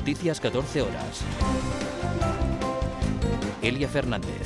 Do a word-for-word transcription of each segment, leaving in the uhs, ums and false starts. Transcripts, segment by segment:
Noticias catorce horas. Elia Fernández.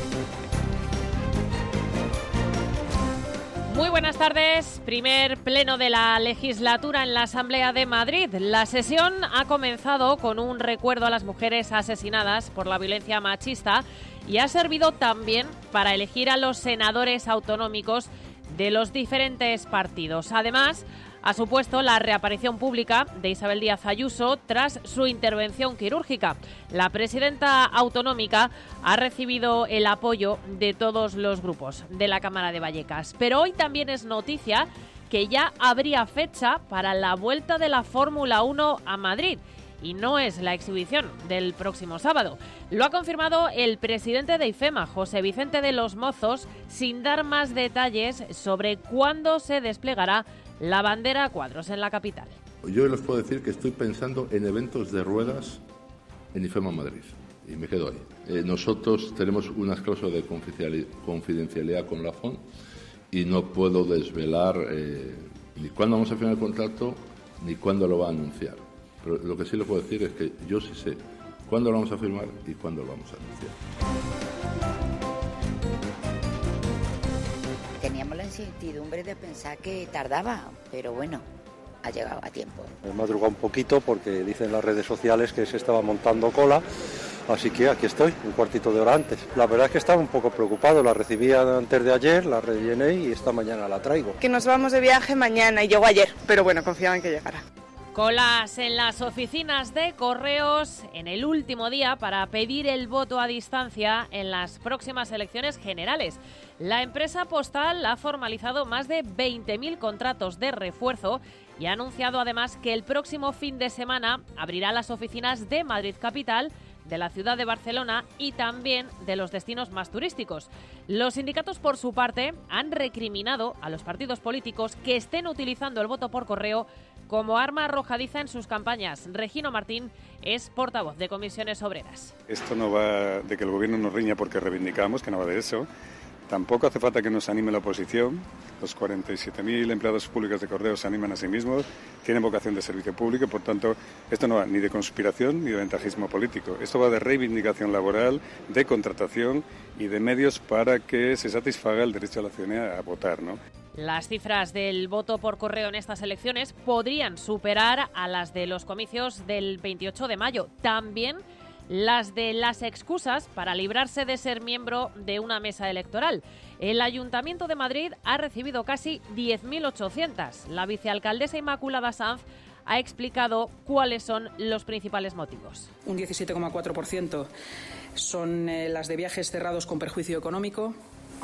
Muy buenas tardes. Primer pleno de la legislatura en la Asamblea de Madrid. La sesión ha comenzado con un recuerdo a las mujeres asesinadas por la violencia machista y ha servido también para elegir a los senadores autonómicos de los diferentes partidos. Además, ha supuesto la reaparición pública de Isabel Díaz Ayuso tras su intervención quirúrgica. La presidenta autonómica ha recibido el apoyo de todos los grupos de la Cámara de Vallecas. Pero hoy también es noticia que ya habría fecha para la vuelta de la Fórmula uno a Madrid. Y no es la exhibición del próximo sábado. Lo ha confirmado el presidente de IFEMA, José Vicente de los Mozos, sin dar más detalles sobre cuándo se desplegará la bandera a cuadros en la capital. Yo les puedo decir que estoy pensando en eventos de ruedas en IFEMA Madrid. Y me quedo ahí. Eh, nosotros tenemos unas cláusulas de confidencialidad con la F O N y no puedo desvelar eh, ni cuándo vamos a firmar el contrato ni cuándo lo va a anunciar. Pero lo que sí le puedo decir es que yo sí sé cuándo lo vamos a firmar y cuándo lo vamos a anunciar. Teníamos la incertidumbre de pensar que tardaba, pero bueno, ha llegado a tiempo. He madrugado un poquito porque dicen las redes sociales que se estaba montando cola, así que aquí estoy, un cuartito de hora antes. La verdad es que estaba un poco preocupado, la recibí antes de ayer, la rellené y esta mañana la traigo. Que nos vamos de viaje mañana y llegó ayer, pero bueno, confiaba en que llegara. Colas en las oficinas de correos en el último día para pedir el voto a distancia en las próximas elecciones generales. La empresa postal ha formalizado más de veinte mil contratos de refuerzo y ha anunciado además que el próximo fin de semana abrirá las oficinas de Madrid Capital, de la ciudad de Barcelona y también de los destinos más turísticos. Los sindicatos, por su parte, han recriminado a los partidos políticos que estén utilizando el voto por correo como arma arrojadiza en sus campañas. Regino Martín es portavoz de Comisiones Obreras. Esto no va de que el gobierno nos riña porque reivindicamos, que no va de eso. Tampoco hace falta que nos anime la oposición. Los cuarenta y siete mil empleados públicos de correos se animan a sí mismos, tienen vocación de servicio público, por tanto, esto no va ni de conspiración ni de ventajismo político. Esto va de reivindicación laboral, de contratación y de medios para que se satisfaga el derecho de la ciudadanía a votar, ¿no? Las cifras del voto por correo en estas elecciones podrían superar a las de los comicios del veintiocho de mayo. También las de las excusas para librarse de ser miembro de una mesa electoral. El Ayuntamiento de Madrid ha recibido casi diez mil ochocientas. La vicealcaldesa Inmaculada Sanz ha explicado cuáles son los principales motivos. Un diecisiete coma cuatro por ciento son eh, las de viajes cerrados con perjuicio económico.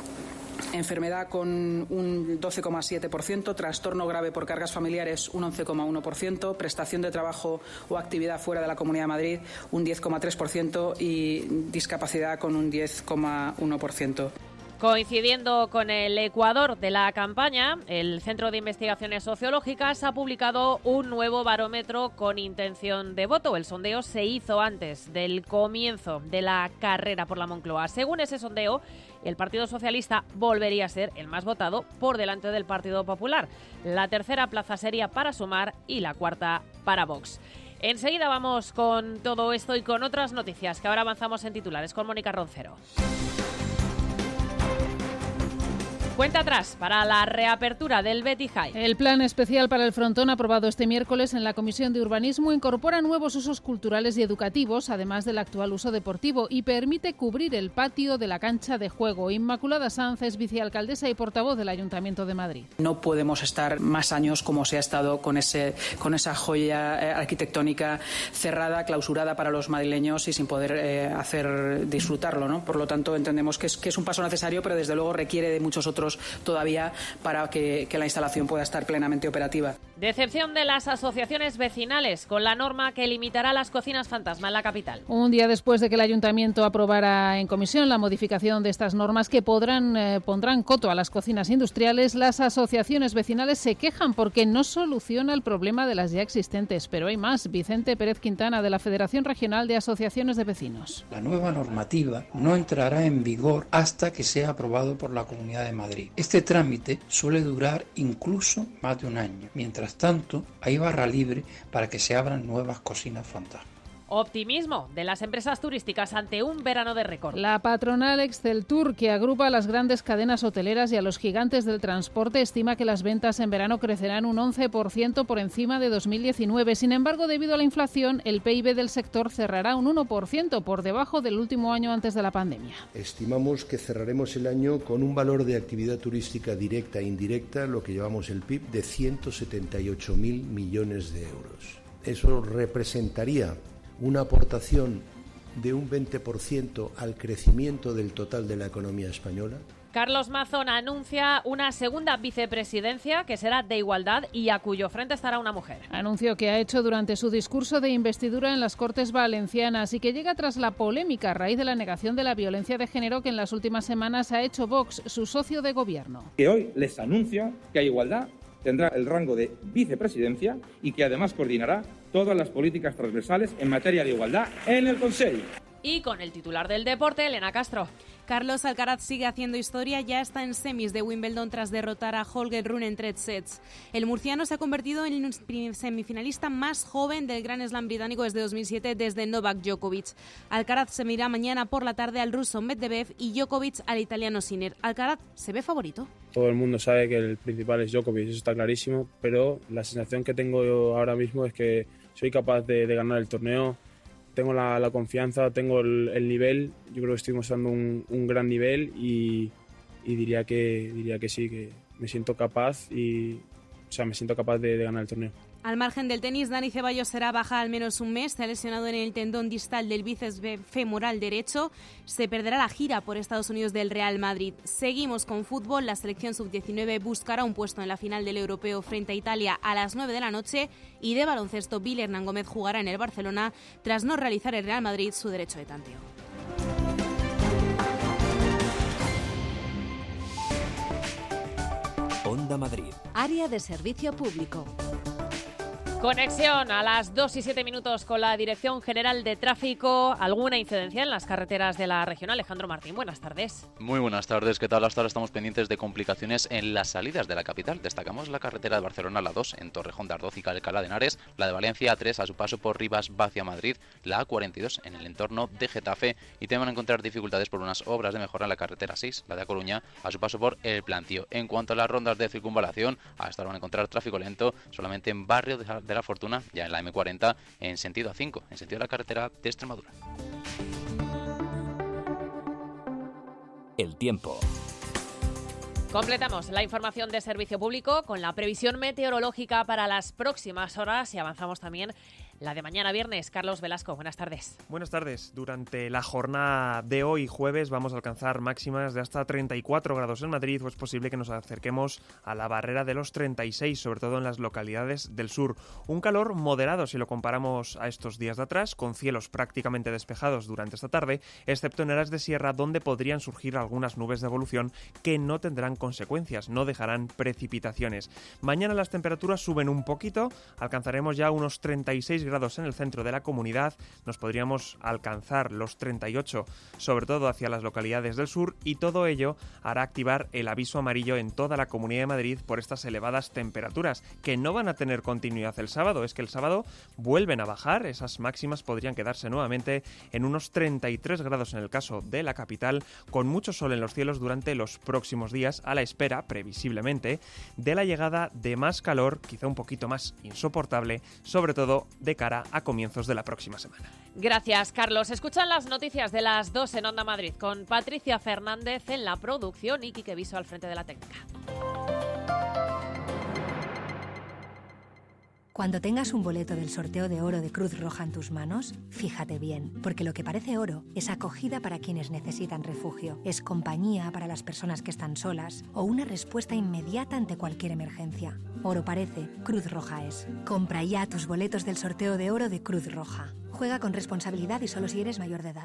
Enfermedad con un doce coma siete por ciento, trastorno grave por cargas familiares un once coma uno por ciento, prestación de trabajo o actividad fuera de la Comunidad de Madrid un diez coma tres por ciento y discapacidad con un diez coma uno por ciento. Coincidiendo con el Ecuador de la campaña, el Centro de Investigaciones Sociológicas ha publicado un nuevo barómetro con intención de voto. El sondeo se hizo antes del comienzo de la carrera por la Moncloa. Según ese sondeo, el Partido Socialista volvería a ser el más votado por delante del Partido Popular. La tercera plaza sería para Sumar y la cuarta para Vox. Enseguida vamos con todo esto y con otras noticias que ahora avanzamos en titulares con Mónica Roncero. Cuenta atrás para la reapertura del Betty High. El plan especial para el frontón aprobado este miércoles en la Comisión de Urbanismo incorpora nuevos usos culturales y educativos, además del actual uso deportivo, y permite cubrir el patio de la cancha de juego. Inmaculada Sanz es vicealcaldesa y portavoz del Ayuntamiento de Madrid. No podemos estar más años como se ha estado con, ese, con esa joya arquitectónica cerrada, clausurada para los madrileños y sin poder eh, hacer disfrutarlo, ¿no? Por lo tanto, entendemos que es, que es un paso necesario, pero desde luego requiere de muchos otros todavía para que, que la instalación pueda estar plenamente operativa. Decepción de las asociaciones vecinales con la norma que limitará las cocinas fantasma en la capital. Un día después de que el Ayuntamiento aprobara en comisión la modificación de estas normas que podrán, eh, pondrán coto a las cocinas industriales, las asociaciones vecinales se quejan porque no soluciona el problema de las ya existentes. Pero hay más. Vicente Pérez Quintana, de la Federación Regional de Asociaciones de Vecinos. La nueva normativa no entrará en vigor hasta que sea aprobado por la Comunidad de Madrid. Este trámite suele durar incluso más de un año. Mientras tanto, hay barra libre para que se abran nuevas cocinas fantasma. Optimismo de las empresas turísticas ante un verano de récord. La patronal Exceltur, que agrupa a las grandes cadenas hoteleras y a los gigantes del transporte, estima que las ventas en verano crecerán un once por ciento por encima de dos mil diecinueve. Sin embargo, debido a la inflación, el P I B del sector cerrará un uno por ciento por debajo del último año antes de la pandemia. Estimamos que cerraremos el año con un valor de actividad turística directa e indirecta, lo que llamamos el P I B, de ciento setenta y ocho mil millones de euros. Eso representaría una aportación de un veinte por ciento al crecimiento del total de la economía española. Carlos Mazón anuncia una segunda vicepresidencia que será de igualdad y a cuyo frente estará una mujer. Anuncio que ha hecho durante su discurso de investidura en las Cortes Valencianas y que llega tras la polémica a raíz de la negación de la violencia de género que en las últimas semanas ha hecho Vox, su socio de gobierno. Que hoy les anuncia que a igualdad tendrá el rango de vicepresidencia y que además coordinará todas las políticas transversales en materia de igualdad en el Consejo. Y con el titular del deporte, Elena Castro. Carlos Alcaraz sigue haciendo historia, ya está en semis de Wimbledon tras derrotar a Holger Rune en tres sets. El murciano se ha convertido en el semifinalista más joven del Grand Slam británico desde dos mil siete, desde Novak Djokovic. Alcaraz se medirá mañana por la tarde al ruso Medvedev y Djokovic al italiano Sinner. ¿Alcaraz se ve favorito? Todo el mundo sabe que el principal es Djokovic, eso está clarísimo, pero la sensación que tengo yo ahora mismo es que soy capaz de, de ganar el torneo. Tengo la, la confianza, tengo el, el nivel, yo creo que estoy mostrando un, un gran nivel y, y diría que diría que sí, que me siento capaz y o sea, me siento capaz de, de ganar el torneo. Al margen del tenis, Dani Ceballos será baja al menos un mes. Se ha lesionado en el tendón distal del bíceps femoral derecho. Se perderá la gira por Estados Unidos del Real Madrid. Seguimos con fútbol. La selección sub diecinueve buscará un puesto en la final del Europeo frente a Italia a las nueve de la noche. Y de baloncesto, Bill Hernán Gómez jugará en el Barcelona tras no realizar el Real Madrid su derecho de tanteo. Onda Madrid. Área de servicio público. Conexión a las dos y siete minutos con la Dirección General de Tráfico. ¿Alguna incidencia en las carreteras de la región? Alejandro Martín, buenas tardes. Muy buenas tardes, ¿qué tal? Hasta ahora estamos pendientes de complicaciones en las salidas de la capital. Destacamos la carretera de Barcelona, la dos, en Torrejón de Ardoz y Alcalá de Henares, la de Valencia, A tres, a su paso por Rivas, hacia Madrid, la A cuarenta y dos en el entorno de Getafe, y te van a encontrar dificultades por unas obras de mejora en la carretera seis, la de A Coruña, a su paso por El Plantío. En cuanto a las rondas de circunvalación, hasta ahora van a encontrar tráfico lento solamente en Barrio de la Fortuna, ya en la eme cuarenta, en sentido A cinco, en sentido de la carretera de Extremadura. El tiempo. Completamos la información de servicio público con la previsión meteorológica para las próximas horas y avanzamos también la de mañana viernes. Carlos Velasco, buenas tardes. Buenas tardes. Durante la jornada de hoy, jueves, vamos a alcanzar máximas de hasta treinta y cuatro grados en Madrid, o es posible que nos acerquemos a la barrera de los treinta y seis, sobre todo en las localidades del sur. Un calor moderado si lo comparamos a estos días de atrás, con cielos prácticamente despejados durante esta tarde, excepto en áreas de sierra donde podrían surgir algunas nubes de evolución que no tendrán consecuencias, no dejarán precipitaciones. Mañana las temperaturas suben un poquito, alcanzaremos ya unos treinta y seis grados en el centro de la comunidad, nos podríamos alcanzar los treinta y ocho, sobre todo hacia las localidades del sur, y todo ello hará activar el aviso amarillo en toda la Comunidad de Madrid por estas elevadas temperaturas, que no van a tener continuidad el sábado. Es que el sábado vuelven a bajar, esas máximas podrían quedarse nuevamente en unos treinta y tres grados en el caso de la capital, con mucho sol en los cielos durante los próximos días, a la espera, previsiblemente, de la llegada de más calor, quizá un poquito más insoportable, sobre todo de cara a comienzos de la próxima semana. Gracias, Carlos. Escuchan las noticias de las dos en Onda Madrid con Patricia Fernández en la producción y Quique Viso al frente de la técnica. Cuando tengas un boleto del sorteo de oro de Cruz Roja en tus manos, fíjate bien, porque lo que parece oro es acogida para quienes necesitan refugio, es compañía para las personas que están solas o una respuesta inmediata ante cualquier emergencia. Oro parece, Cruz Roja es. Compra ya tus boletos del sorteo de oro de Cruz Roja. Juega con responsabilidad y solo si eres mayor de edad.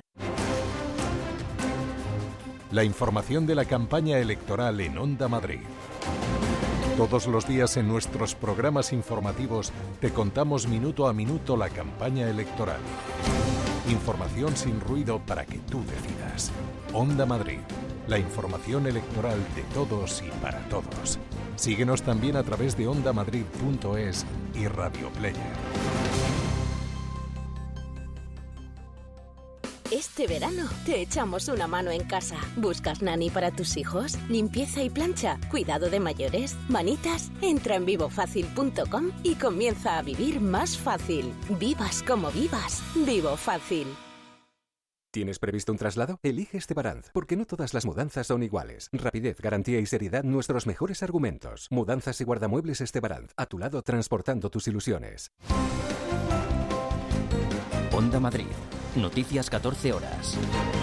La información de la campaña electoral en Onda Madrid. Todos los días en nuestros programas informativos te contamos minuto a minuto la campaña electoral. Información sin ruido para que tú decidas. Onda Madrid, la información electoral de todos y para todos. Síguenos también a través de onda madrid punto es y Radio Player. Este verano te echamos una mano en casa. ¿Buscas nani para tus hijos? ¿Limpieza y plancha? ¿Cuidado de mayores? ¿Manitas? Entra en vivo fácil punto com y comienza a vivir más fácil. Vivas como vivas. Vivo Fácil. ¿Tienes previsto un traslado? Elige Estebaranz, porque no todas las mudanzas son iguales. Rapidez, garantía y seriedad, nuestros mejores argumentos. Mudanzas y guardamuebles Estebaranz, a tu lado transportando tus ilusiones. Onda Madrid. Noticias catorce horas.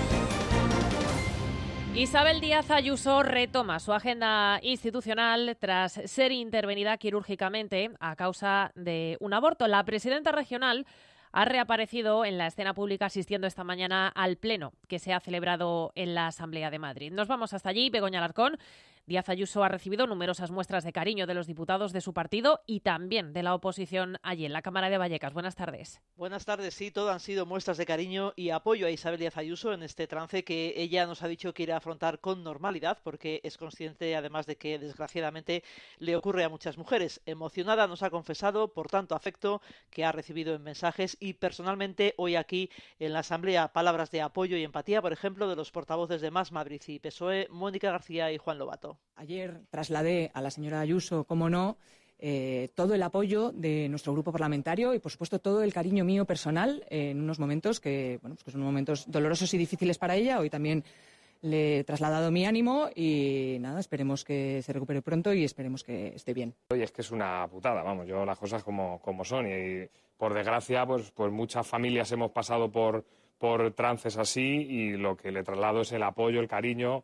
Isabel Díaz Ayuso retoma su agenda institucional tras ser intervenida quirúrgicamente a causa de un aborto. La presidenta regional ha reaparecido en la escena pública asistiendo esta mañana al pleno que se ha celebrado en la Asamblea de Madrid. Nos vamos hasta allí. Begoña Alarcón. Díaz Ayuso ha recibido numerosas muestras de cariño de los diputados de su partido y también de la oposición allí en la Cámara de Vallecas. Buenas tardes. Buenas tardes. Sí, todo han sido muestras de cariño y apoyo a Isabel Díaz Ayuso en este trance que ella nos ha dicho que irá a afrontar con normalidad, porque es consciente además de que desgraciadamente le ocurre a muchas mujeres. Emocionada nos ha confesado por tanto afecto que ha recibido en mensajes y personalmente hoy aquí en la Asamblea palabras de apoyo y empatía, por ejemplo, de los portavoces de Más Madrid y P S O E, Mónica García y Juan Lobato. Ayer trasladé a la señora Ayuso, cómo no, eh, todo el apoyo de nuestro grupo parlamentario y, por supuesto, todo el cariño mío personal en unos momentos que, bueno, pues que son momentos dolorosos y difíciles para ella. Hoy también le he trasladado mi ánimo y nada, esperemos que se recupere pronto y esperemos que esté bien. Oye, es que es una putada, vamos, yo las cosas como, como son y, por desgracia, pues, pues muchas familias hemos pasado por, por trances así y lo que le traslado es el apoyo, el cariño.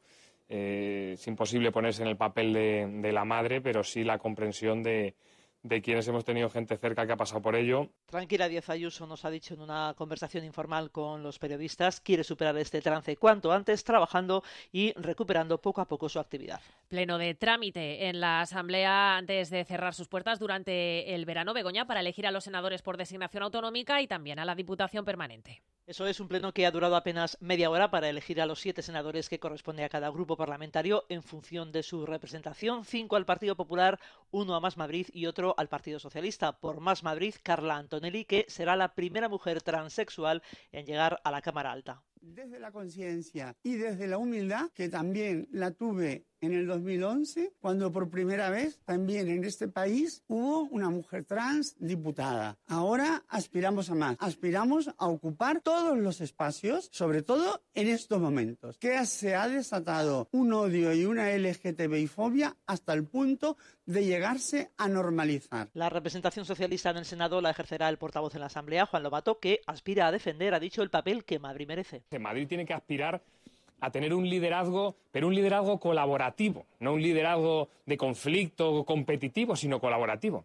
Eh, es imposible ponerse en el papel de, de la madre, pero sí la comprensión de, de quienes hemos tenido gente cerca que ha pasado por ello. Tranquila, Díaz Ayuso nos ha dicho en una conversación informal con los periodistas, quiere superar este trance cuanto antes, trabajando y recuperando poco a poco su actividad. Pleno de trámite en la Asamblea antes de cerrar sus puertas durante el verano, Begoña, para elegir a los senadores por designación autonómica y también a la Diputación Permanente. Eso es un pleno que ha durado apenas media hora para elegir a los siete senadores que corresponde a cada grupo parlamentario en función de su representación. Cinco al Partido Popular, uno a Más Madrid y otro al Partido Socialista. Por Más Madrid, Carla Antonelli, que será la primera mujer transexual en llegar a la Cámara Alta. Desde la conciencia y desde la humildad, que también la tuve en el dos mil once, cuando por primera vez también en este país hubo una mujer trans diputada. Ahora aspiramos a más, aspiramos a ocupar todos los espacios, sobre todo en estos momentos, que se ha desatado un odio y una L G T B I fobia hasta el punto de llegarse a normalizar. La representación socialista en el Senado la ejercerá el portavoz en la Asamblea, Juan Lobato, que aspira a defender, ha dicho, el papel que Madrid merece. Madrid tiene que aspirar a tener un liderazgo, pero un liderazgo colaborativo, no un liderazgo de conflicto competitivo, sino colaborativo.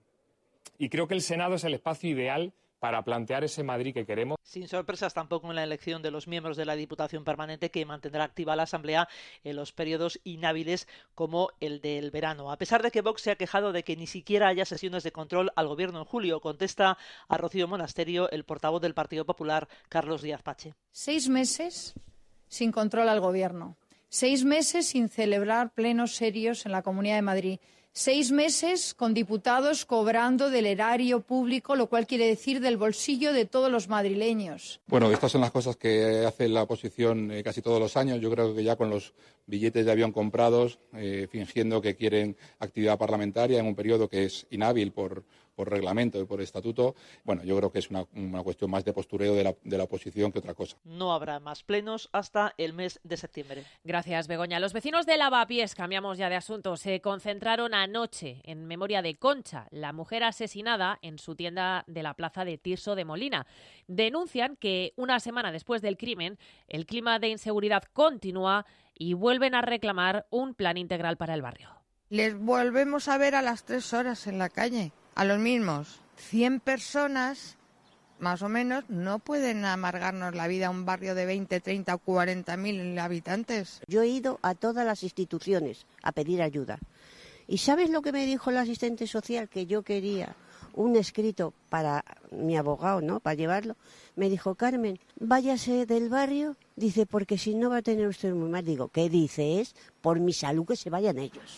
Y creo que el Senado es el espacio ideal para plantear ese Madrid que queremos. Sin sorpresas tampoco en la elección de los miembros de la Diputación Permanente, que mantendrá activa la Asamblea en los periodos inhábiles como el del verano. A pesar de que Vox se ha quejado de que ni siquiera haya sesiones de control al Gobierno en julio, contesta a Rocío Monasterio el portavoz del Partido Popular, Carlos Díaz Pache. Seis meses sin control al Gobierno. Seis meses sin celebrar plenos serios en la Comunidad de Madrid. Seis meses con diputados cobrando del erario público, lo cual quiere decir del bolsillo de todos los madrileños. Bueno, estas son las cosas que hace la oposición eh, casi todos los años. Yo creo que ya con los billetes de avión comprados, eh, fingiendo que quieren actividad parlamentaria en un periodo que es inhábil por, por reglamento y por estatuto. Bueno, yo creo que es una, una cuestión más de postureo de la, de la oposición que otra cosa. No habrá más plenos hasta el mes de septiembre. Gracias, Begoña. Los vecinos de Lavapiés, cambiamos ya de asunto, se concentraron anoche en memoria de Concha, la mujer asesinada en su tienda de la plaza de Tirso de Molina. Denuncian que una semana después del crimen, el clima de inseguridad continúa y vuelven a reclamar un plan integral para el barrio. Les volvemos a ver a las tres horas en la calle, a los mismos. Cien personas, más o menos, no pueden amargarnos la vida a un barrio de veinte, treinta o cuarenta mil habitantes. Yo he ido a todas las instituciones a pedir ayuda. ¿Y sabes lo que me dijo la asistente social? Que yo quería un escrito para mi abogado, ¿no? Para llevarlo. Me dijo, Carmen, váyase del barrio, dice, porque si no va a tener usted muy mal. Digo, ¿qué dice? Es por mi salud que se vayan ellos.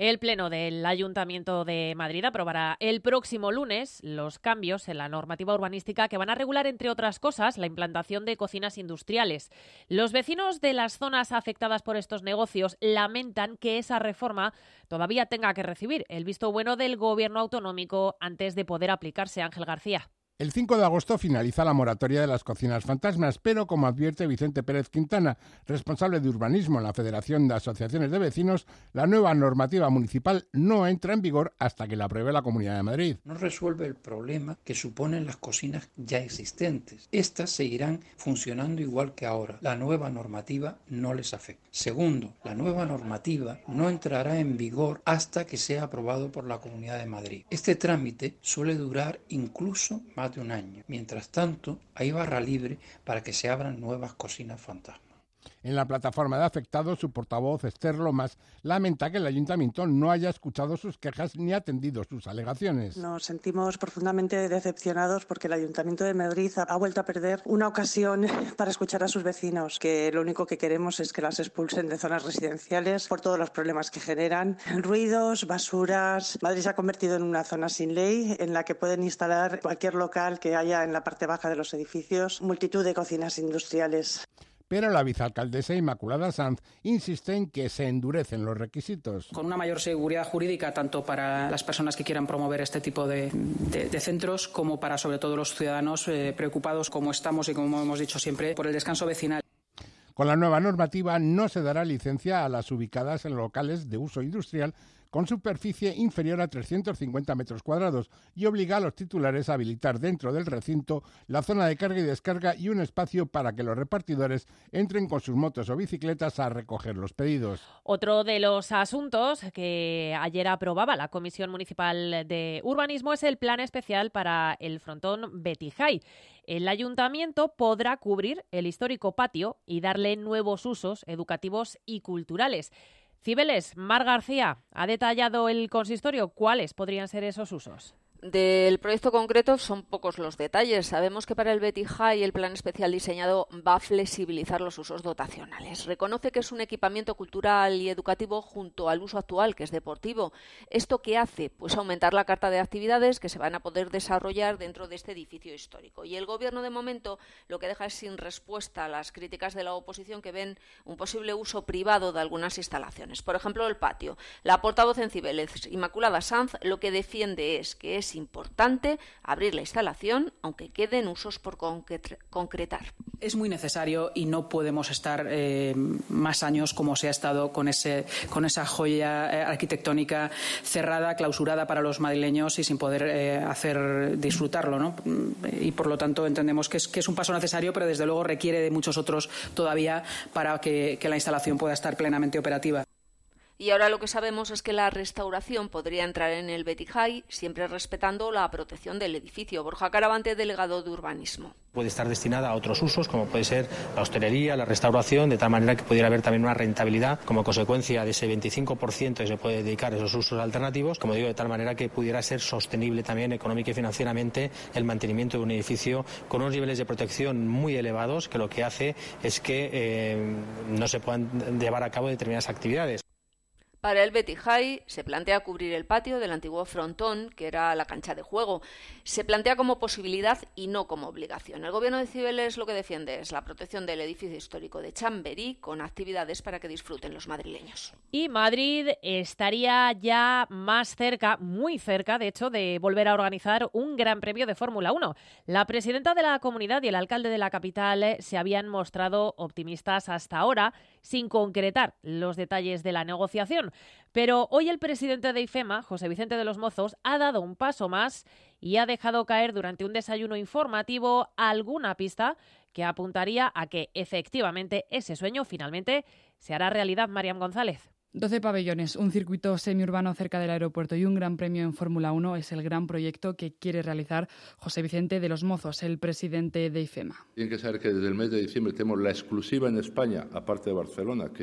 El Pleno del Ayuntamiento de Madrid aprobará el próximo lunes los cambios en la normativa urbanística que van a regular, entre otras cosas, la implantación de cocinas industriales. Los vecinos de las zonas afectadas por estos negocios lamentan que esa reforma todavía tenga que recibir el visto bueno del Gobierno autonómico antes de poder aplicarse. Ángel García. El cinco de agosto finaliza la moratoria de las cocinas fantasmas, pero como advierte Vicente Pérez Quintana, responsable de urbanismo en la Federación de Asociaciones de Vecinos, la nueva normativa municipal no entra en vigor hasta que la apruebe la Comunidad de Madrid. No resuelve el problema que suponen las cocinas ya existentes. Estas seguirán funcionando igual que ahora. La nueva normativa no les afecta. Segundo, la nueva normativa no entrará en vigor hasta que sea aprobado por la Comunidad de Madrid. Este trámite suele durar incluso más de un año. Mientras tanto, hay barra libre para que se abran nuevas cocinas fantasma. En la plataforma de afectados, su portavoz Esther Lomas lamenta que el ayuntamiento no haya escuchado sus quejas ni atendido sus alegaciones. Nos sentimos profundamente decepcionados porque el Ayuntamiento de Madrid ha vuelto a perder una ocasión para escuchar a sus vecinos, que lo único que queremos es que las expulsen de zonas residenciales por todos los problemas que generan. Ruidos, basuras. Madrid se ha convertido en una zona sin ley en la que pueden instalar cualquier local que haya en la parte baja de los edificios, multitud de cocinas industriales. Pero la vicealcaldesa Inmaculada Sanz insiste en que se endurecen los requisitos. Con una mayor seguridad jurídica tanto para las personas que quieran promover este tipo de, de, de centros como para sobre todo los ciudadanos eh, preocupados, como estamos y como hemos dicho siempre, por el descanso vecinal. Con la nueva normativa no se dará licencia a las ubicadas en locales de uso industrial con superficie inferior a trescientos cincuenta metros cuadrados y obliga a los titulares a habilitar dentro del recinto la zona de carga y descarga y un espacio para que los repartidores entren con sus motos o bicicletas a recoger los pedidos. Otro de los asuntos que ayer aprobaba la Comisión Municipal de Urbanismo es el plan especial para el frontón Betty High. El ayuntamiento podrá cubrir el histórico patio y darle nuevos usos educativos y culturales. Cibeles, Mar García ha detallado el consistorio. ¿Cuáles podrían ser esos usos? Del proyecto concreto son pocos los detalles. Sabemos que para el Betty High el plan especial diseñado va a flexibilizar los usos dotacionales. Reconoce que es un equipamiento cultural y educativo junto al uso actual, que es deportivo. ¿Esto qué hace? Pues aumentar la carta de actividades que se van a poder desarrollar dentro de este edificio histórico. Y el Gobierno, de momento, lo que deja es sin respuesta a las críticas de la oposición que ven un posible uso privado de algunas instalaciones. Por ejemplo, el patio. La portavoz en Cibeles, Inmaculada Sanz, lo que defiende es que es importante abrir la instalación, aunque queden usos por concretar. Es muy necesario y no podemos estar eh, más años como se ha estado con, ese, con esa joya eh, arquitectónica cerrada, clausurada para los madrileños y sin poder eh, hacer disfrutarlo, ¿no? Y por lo tanto entendemos que es, que es un paso necesario, pero desde luego requiere de muchos otros todavía para que, que la instalación pueda estar plenamente operativa. Y ahora lo que sabemos es que la restauración podría entrar en el Betty High, siempre respetando la protección del edificio. Borja Caravante, delegado de Urbanismo. Puede estar destinada a otros usos, como puede ser la hostelería, la restauración, de tal manera que pudiera haber también una rentabilidad como consecuencia de ese veinticinco por ciento que se puede dedicar a esos usos alternativos, como digo, de tal manera que pudiera ser sostenible también económica y financieramente el mantenimiento de un edificio con unos niveles de protección muy elevados, que lo que hace es que eh, no se puedan llevar a cabo determinadas actividades. Para el Betty High se plantea cubrir el patio del antiguo frontón, que era la cancha de juego. Se plantea como posibilidad y no como obligación. El Gobierno de Cibeles lo que defiende es la protección del edificio histórico de Chamberí, con actividades para que disfruten los madrileños. Y Madrid estaría ya más cerca, muy cerca, de hecho, de volver a organizar un Gran Premio de Fórmula uno. La presidenta de la comunidad y el alcalde de la capital se habían mostrado optimistas hasta ahora, sin concretar los detalles de la negociación. Pero hoy el presidente de IFEMA, José Vicente de los Mozos, ha dado un paso más y ha dejado caer durante un desayuno informativo alguna pista que apuntaría a que efectivamente ese sueño finalmente se hará realidad. Mariam González. doce pabellones, un circuito semiurbano cerca del aeropuerto y un gran premio en Fórmula uno es el gran proyecto que quiere realizar José Vicente de los Mozos, el presidente de IFEMA. Tienen que saber que desde el mes de diciembre tenemos la exclusiva en España, aparte de Barcelona, que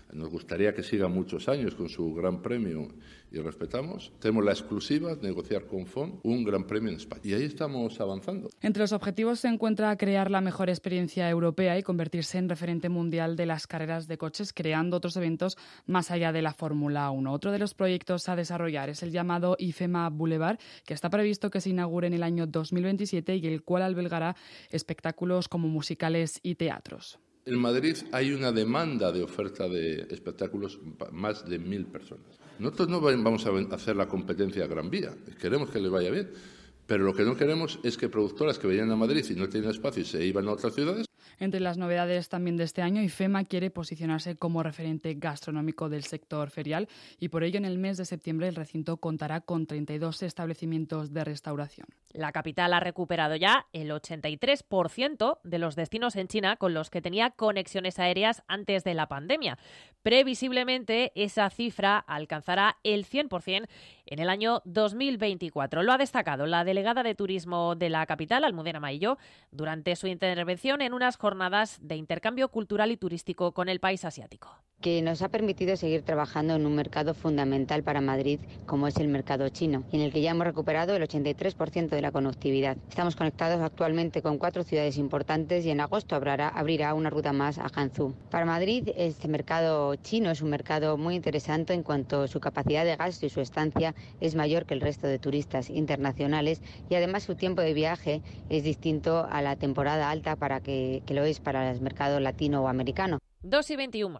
Nos gustaría que siga muchos años con su Gran Premio y respetamos. Tenemos la exclusiva de negociar con F O N un Gran Premio en España y ahí estamos avanzando. Entre los objetivos se encuentra crear la mejor experiencia europea y convertirse en referente mundial de las carreras de coches, creando otros eventos más allá de la Fórmula uno. Otro de los proyectos a desarrollar es el llamado IFEMA Boulevard, que está previsto que se inaugure en el año dos mil veintisiete y el cual albergará espectáculos como musicales y teatros. En Madrid hay una demanda de oferta de espectáculos, más de mil personas. Nosotros no vamos a hacer la competencia a Gran Vía, queremos que le vaya bien, pero lo que no queremos es que productoras que venían a Madrid y no tienen espacio y se iban a otras ciudades. Entre las novedades también de este año, IFEMA quiere posicionarse como referente gastronómico del sector ferial y por ello en el mes de septiembre el recinto contará con treinta y dos establecimientos de restauración. La capital ha recuperado ya el ochenta y tres por ciento de los destinos en China con los que tenía conexiones aéreas antes de la pandemia. Previsiblemente esa cifra alcanzará el cien por ciento en el año dos mil veinticuatro. Lo ha destacado la delegada de Turismo de la capital, Almudena Maillo, durante su intervención en unas jornadas de intercambio cultural y turístico con el país asiático. Que nos ha permitido seguir trabajando en un mercado fundamental para Madrid, como es el mercado chino, en el que ya hemos recuperado el ochenta y tres por ciento de la conectividad. Estamos conectados actualmente con cuatro ciudades importantes y en agosto abrirá, abrirá una ruta más a Hangzhou. Para Madrid, este mercado chino es un mercado muy interesante en cuanto a su capacidad de gasto y su estancia es mayor que el resto de turistas internacionales y además su tiempo de viaje es distinto a la temporada alta para que, que lo es para el mercado latino o americano. dos y veintiuno.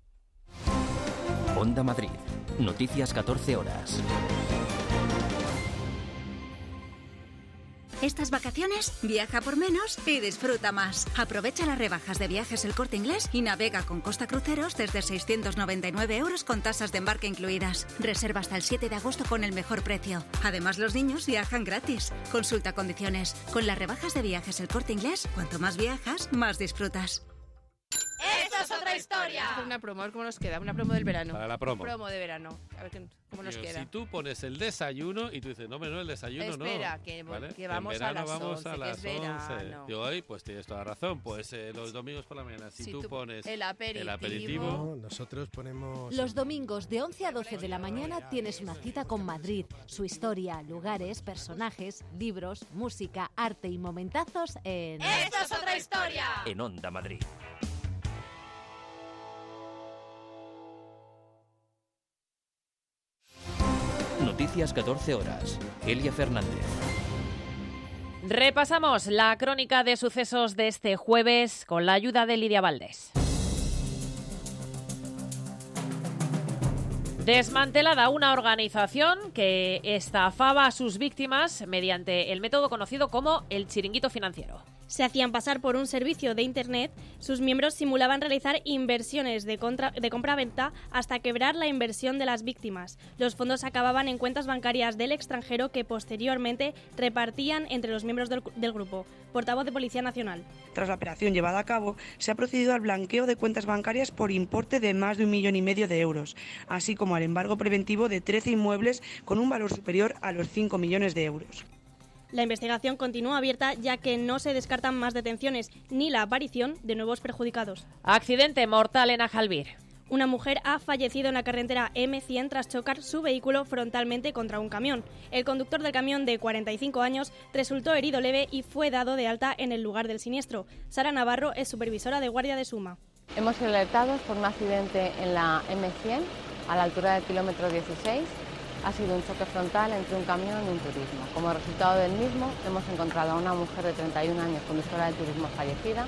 Onda Madrid. Noticias catorce horas. Estas vacaciones, viaja por menos y disfruta más. Aprovecha las rebajas de Viajes El Corte Inglés y navega con Costa Cruceros desde seiscientos noventa y nueve euros con tasas de embarque incluidas. Reserva hasta el siete de agosto con el mejor precio. Además, los niños viajan gratis. Consulta condiciones. Con las rebajas de Viajes El Corte Inglés, cuanto más viajas, más disfrutas. ¡Esto es otra historia! Vamos a hacer una promo, a ver cómo nos queda. Una promo del verano. Para la promo. Promo de verano. A ver qué, cómo nos Pero queda. Si tú pones el desayuno y tú dices, no, no, el desayuno Espera, no. Espera, que, ¿vale? que vamos en verano a las vamos once, a las que es once. verano. Y hoy, pues tienes toda la razón. Pues eh, los domingos por la mañana, si, si tú, tú pones el aperitivo... el aperitivo... No, nosotros ponemos... Los domingos de once a doce de la mañana tienes una cita con Madrid. Su historia, lugares, personajes, libros, música, arte y momentazos en... ¡Esto es otra historia! En Onda Madrid. Noticias catorce horas. Elia Fernández. Repasamos la crónica de sucesos de este jueves con la ayuda de Lidia Valdés. Desmantelada una organización que estafaba a sus víctimas mediante el método conocido como el chiringuito financiero. Se hacían pasar por un servicio de Internet, sus miembros simulaban realizar inversiones de, contra- de compra-venta hasta quebrar la inversión de las víctimas. Los fondos acababan en cuentas bancarias del extranjero que posteriormente repartían entre los miembros del, del grupo. Portavoz de Policía Nacional. Tras la operación llevada a cabo, se ha procedido al blanqueo de cuentas bancarias por importe de más de un millón y medio de euros, así como al embargo preventivo de trece inmuebles con un valor superior a los cinco millones de euros. La investigación continúa abierta ya que no se descartan más detenciones ni la aparición de nuevos perjudicados. Accidente mortal en Ajalbir. Una mujer ha fallecido en la carretera eme cien tras chocar su vehículo frontalmente contra un camión. El conductor del camión, de cuarenta y cinco años, resultó herido leve y fue dado de alta en el lugar del siniestro. Sara Navarro es supervisora de guardia de Suma. Hemos sido alertados por un accidente en la eme cien a la altura del kilómetro dieciséis. Ha sido un choque frontal entre un camión y un turismo. Como resultado del mismo, hemos encontrado a una mujer de treinta y un años, conductora del turismo, fallecida,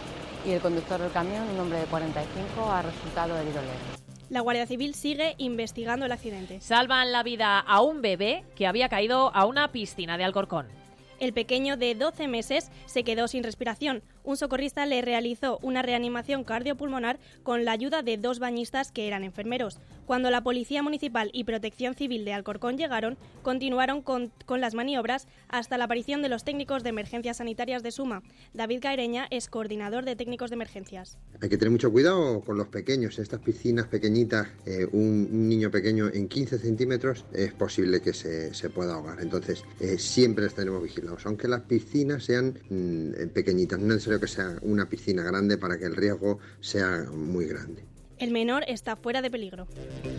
y el conductor del camión, un hombre de cuarenta y cinco, ha resultado herido leve. La Guardia Civil sigue investigando el accidente. Salvan la vida a un bebé que había caído a una piscina de Alcorcón. El pequeño de doce meses se quedó sin respiración. Un socorrista le realizó una reanimación cardiopulmonar con la ayuda de dos bañistas que eran enfermeros. Cuando la Policía Municipal y Protección Civil de Alcorcón llegaron, continuaron con, con las maniobras hasta la aparición de los técnicos de emergencias sanitarias de Suma. David Caireña es coordinador de técnicos de emergencias. Hay que tener mucho cuidado con los pequeños. En estas piscinas pequeñitas, eh, un, un niño pequeño en quince centímetros es posible que se, se pueda ahogar. Entonces, eh, siempre les tenemos vigilados, aunque las piscinas sean mmm, pequeñitas. No es necesario que sea una piscina grande para que el riesgo sea muy grande. El menor está fuera de peligro.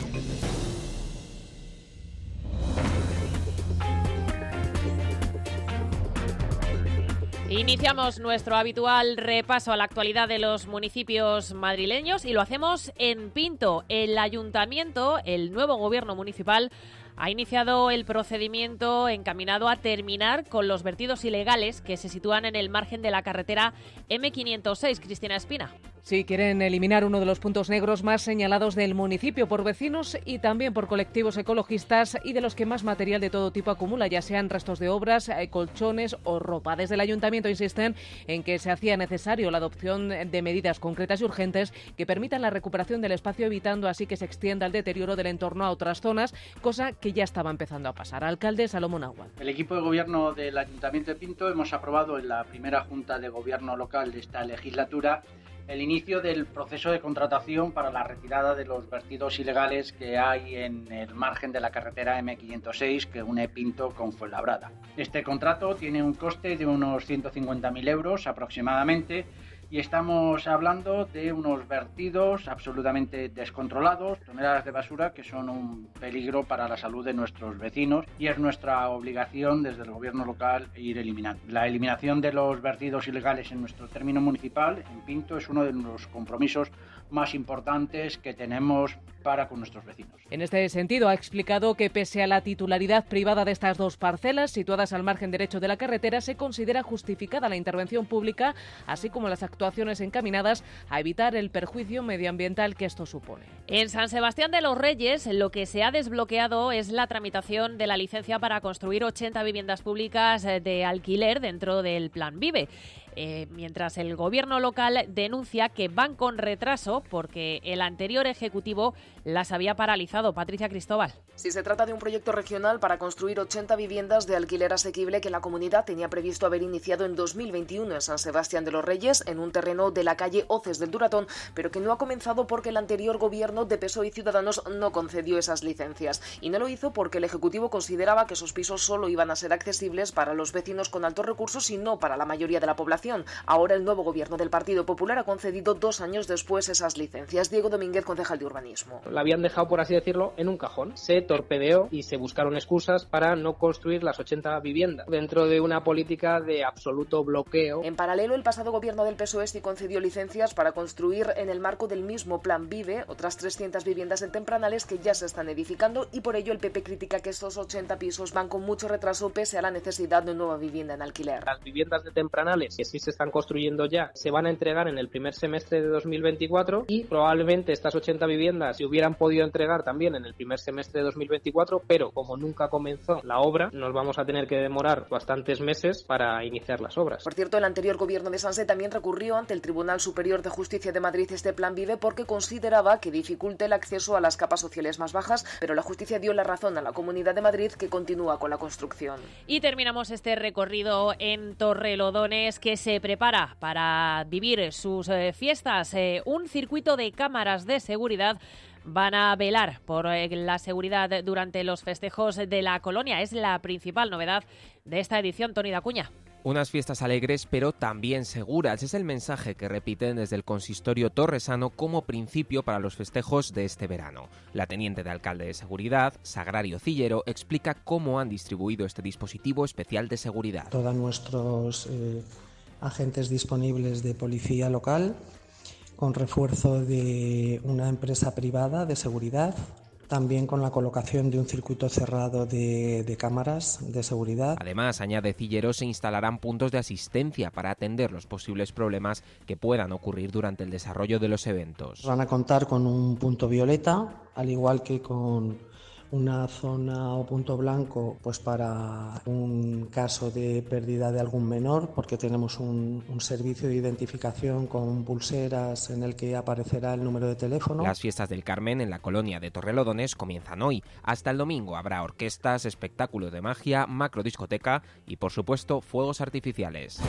Iniciamos nuestro habitual repaso a la actualidad de los municipios madrileños y lo hacemos en Pinto. El ayuntamiento, el nuevo gobierno municipal, ha iniciado el procedimiento encaminado a terminar con los vertidos ilegales que se sitúan en el margen de la carretera eme quinientos seis. Cristina Espina. Sí, quieren eliminar uno de los puntos negros más señalados del municipio por vecinos y también por colectivos ecologistas y de los que más material de todo tipo acumula, ya sean restos de obras, colchones o ropa. Desde el ayuntamiento insisten en que se hacía necesario la adopción de medidas concretas y urgentes que permitan la recuperación del espacio, evitando así que se extienda el deterioro del entorno a otras zonas, cosa que ya estaba empezando a pasar. Alcalde Salomón Agua. El equipo de gobierno del Ayuntamiento de Pinto hemos aprobado en la primera Junta de Gobierno local de esta legislatura el inicio del proceso de contratación para la retirada de los vertidos ilegales que hay en el margen de la carretera eme quinientos seis que une Pinto con Fuenlabrada. Este contrato tiene un coste de unos ciento cincuenta mil euros aproximadamente y estamos hablando de unos vertidos absolutamente descontrolados, toneladas de basura que son un peligro para la salud de nuestros vecinos y es nuestra obligación desde el gobierno local ir eliminando. La eliminación de los vertidos ilegales en nuestro término municipal, en Pinto, es uno de los compromisos más importantes que tenemos para con nuestros vecinos. En este sentido, ha explicado que pese a la titularidad privada de estas dos parcelas, situadas al margen derecho de la carretera, se considera justificada la intervención pública, así como las actuaciones encaminadas a evitar el perjuicio medioambiental que esto supone. En San Sebastián de los Reyes, lo que se ha desbloqueado es la tramitación de la licencia para construir ochenta viviendas públicas de alquiler dentro del Plan Vive. Eh, mientras el gobierno local denuncia que van con retraso porque el anterior ejecutivo las había paralizado. Patricia Cristóbal. Sí, se trata de un proyecto regional para construir ochenta viviendas de alquiler asequible que la comunidad tenía previsto haber iniciado en dos mil veintiuno en San Sebastián de los Reyes, en un terreno de la calle Hoces del Duratón, pero que no ha comenzado porque el anterior gobierno de P S O E y Ciudadanos no concedió esas licencias. Y no lo hizo porque el Ejecutivo consideraba que esos pisos solo iban a ser accesibles para los vecinos con altos recursos y no para la mayoría de la población. Ahora el nuevo gobierno del Partido Popular ha concedido dos años después esas licencias. Diego Domínguez, concejal de Urbanismo. La habían dejado, por así decirlo, en un cajón. Se torpedeó y se buscaron excusas para no construir las ochenta viviendas dentro de una política de absoluto bloqueo. En paralelo, el pasado gobierno del P S O E sí concedió licencias para construir en el marco del mismo Plan Vive otras trescientas viviendas en Tempranales que ya se están edificando y por ello el P P critica que estos ochenta pisos van con mucho retraso pese a la necesidad de nueva vivienda en alquiler. Las viviendas de Tempranales, que sí se están construyendo ya, se van a entregar en el primer semestre de dos mil veinticuatro y probablemente estas ochenta viviendas se hubieran podido entregar también en el primer semestre de dos mil veinticuatro, pero como nunca comenzó la obra, nos vamos a tener que demorar bastantes meses para iniciar las obras. Por cierto, el anterior gobierno de Sanse también recurrió ante el Tribunal Superior de Justicia de Madrid este Plan Vive porque consideraba que dificulta el acceso a las capas sociales más bajas, pero la justicia dio la razón a la Comunidad de Madrid, que continúa con la construcción. Y terminamos este recorrido en Torrelodones, que se prepara para vivir sus eh, fiestas. Eh, un circuito de cámaras de seguridad van a velar por eh, la seguridad durante los festejos de la colonia. Es la principal novedad de esta edición. Toni Dacuña. Unas fiestas alegres, pero también seguras. Es el mensaje que repiten desde el consistorio torresano como principio para los festejos de este verano. La teniente de alcalde de seguridad, Sagrario Cillero, explica cómo han distribuido este dispositivo especial de seguridad. Todos nuestros eh, agentes disponibles de policía local, con refuerzo de una empresa privada de seguridad, también con la colocación de un circuito cerrado de, de cámaras de seguridad. Además, añade Cillero, se instalarán puntos de asistencia para atender los posibles problemas que puedan ocurrir durante el desarrollo de los eventos. Van a contar con un punto violeta, al igual que con una zona o punto blanco, pues para un caso de pérdida de algún menor, porque tenemos un, un servicio de identificación con pulseras en el que aparecerá el número de teléfono. Las fiestas del Carmen en la colonia de Torrelodones comienzan hoy. Hasta el domingo habrá orquestas, espectáculos de magia, macrodiscoteca y, por supuesto, fuegos artificiales.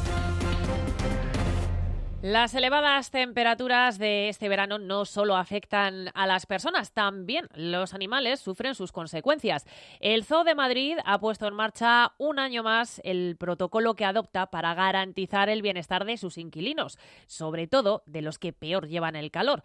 Las elevadas temperaturas de este verano no solo afectan a las personas, también los animales sufren sus consecuencias. El Zoo de Madrid ha puesto en marcha un año más el protocolo que adopta para garantizar el bienestar de sus inquilinos, sobre todo de los que peor llevan el calor.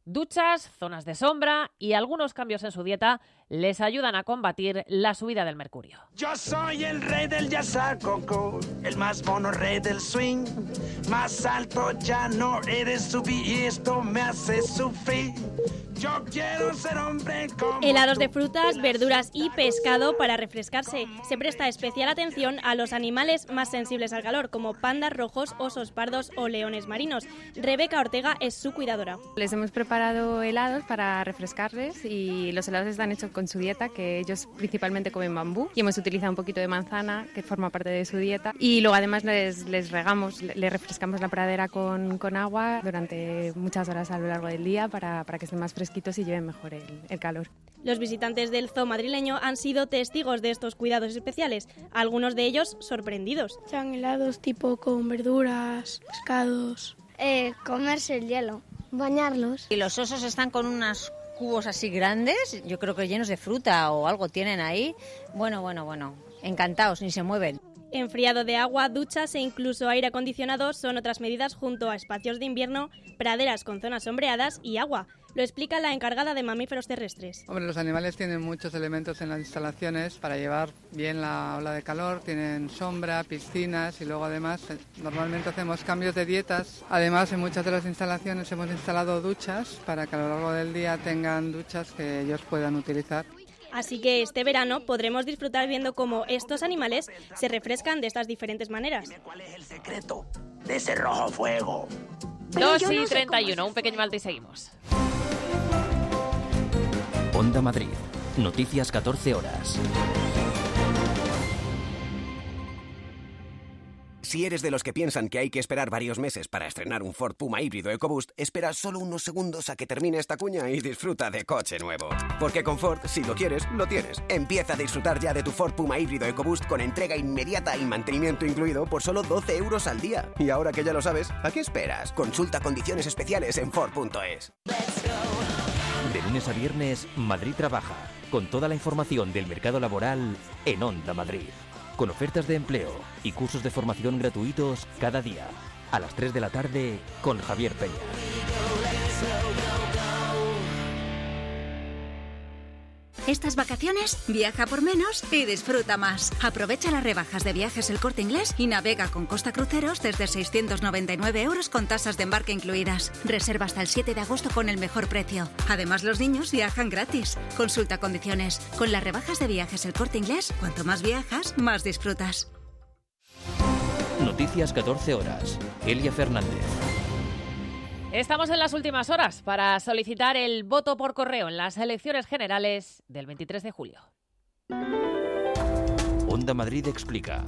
Duchas, zonas de sombra y algunos cambios en su dieta les ayudan a combatir la subida del mercurio. Yo soy el rey del yazacoco, el más mono rey del swing. Más alto ya no eres subir y esto me hace sufrir. Yo quiero ser hombre como Helados de frutas, verduras y pescado para refrescarse. Se presta especial atención a los animales más sensibles al calor, como pandas rojos, osos pardos o leones marinos. Rebeca Ortega es su cuidadora. Les hemos preparado helados para refrescarles y los helados están hechos con su dieta, que ellos principalmente comen bambú, y hemos utilizado un poquito de manzana, que forma parte de su dieta, y luego además les, les regamos, les refrescamos la pradera con, con agua durante muchas horas a lo largo del día para, para que estén más fresquitos y lleven mejor el, el calor. Los visitantes del zoo madrileño han sido testigos de estos cuidados especiales, algunos de ellos sorprendidos. Son helados tipo con verduras, pescados. Eh, comerse el hielo, bañarlos. Y los osos están con unos cubos así grandes, yo creo que llenos de fruta o algo tienen ahí. Bueno, bueno, bueno, encantados, ni se mueven. Enfriado de agua, duchas e incluso aire acondicionado son otras medidas junto a espacios de invierno, praderas con zonas sombreadas y agua. Lo explica la encargada de mamíferos terrestres. Hombre, los animales tienen muchos elementos en las instalaciones para llevar bien la ola de calor. Tienen sombra, piscinas y luego además normalmente hacemos cambios de dietas. Además, en muchas de las instalaciones hemos instalado duchas para que a lo largo del día tengan duchas que ellos puedan utilizar. Así que este verano podremos disfrutar viendo cómo estos animales se refrescan de estas diferentes maneras. ¿Cuál es el secreto de ese rojo fuego? dos y treinta y uno, un pequeño alto y seguimos. Onda Madrid, noticias catorce horas. Si eres de los que piensan que hay que esperar varios meses para estrenar un Ford Puma híbrido EcoBoost, espera solo unos segundos a que termine esta cuña y disfruta de coche nuevo. Porque con Ford, si lo quieres, lo tienes. Empieza a disfrutar ya de tu Ford Puma híbrido EcoBoost con entrega inmediata y mantenimiento incluido por solo doce euros al día. Y ahora que ya lo sabes, ¿a qué esperas? Consulta condiciones especiales en Ford punto es. De lunes a viernes, Madrid Trabaja, con toda la información del mercado laboral en Onda Madrid. Con ofertas de empleo y cursos de formación gratuitos cada día. A las tres de la tarde con Javier Peña. Estas vacaciones, viaja por menos y disfruta más. Aprovecha las rebajas de Viajes El Corte Inglés y navega con Costa Cruceros desde seiscientos noventa y nueve euros con tasas de embarque incluidas. Reserva hasta el siete de agosto con el mejor precio. Además, los niños viajan gratis. Consulta condiciones. Con las rebajas de Viajes El Corte Inglés, cuanto más viajas, más disfrutas. Noticias catorce horas. Elia Fernández. Estamos en las últimas horas para solicitar el voto por correo en las elecciones generales del veintitrés de julio. Onda Madrid explica.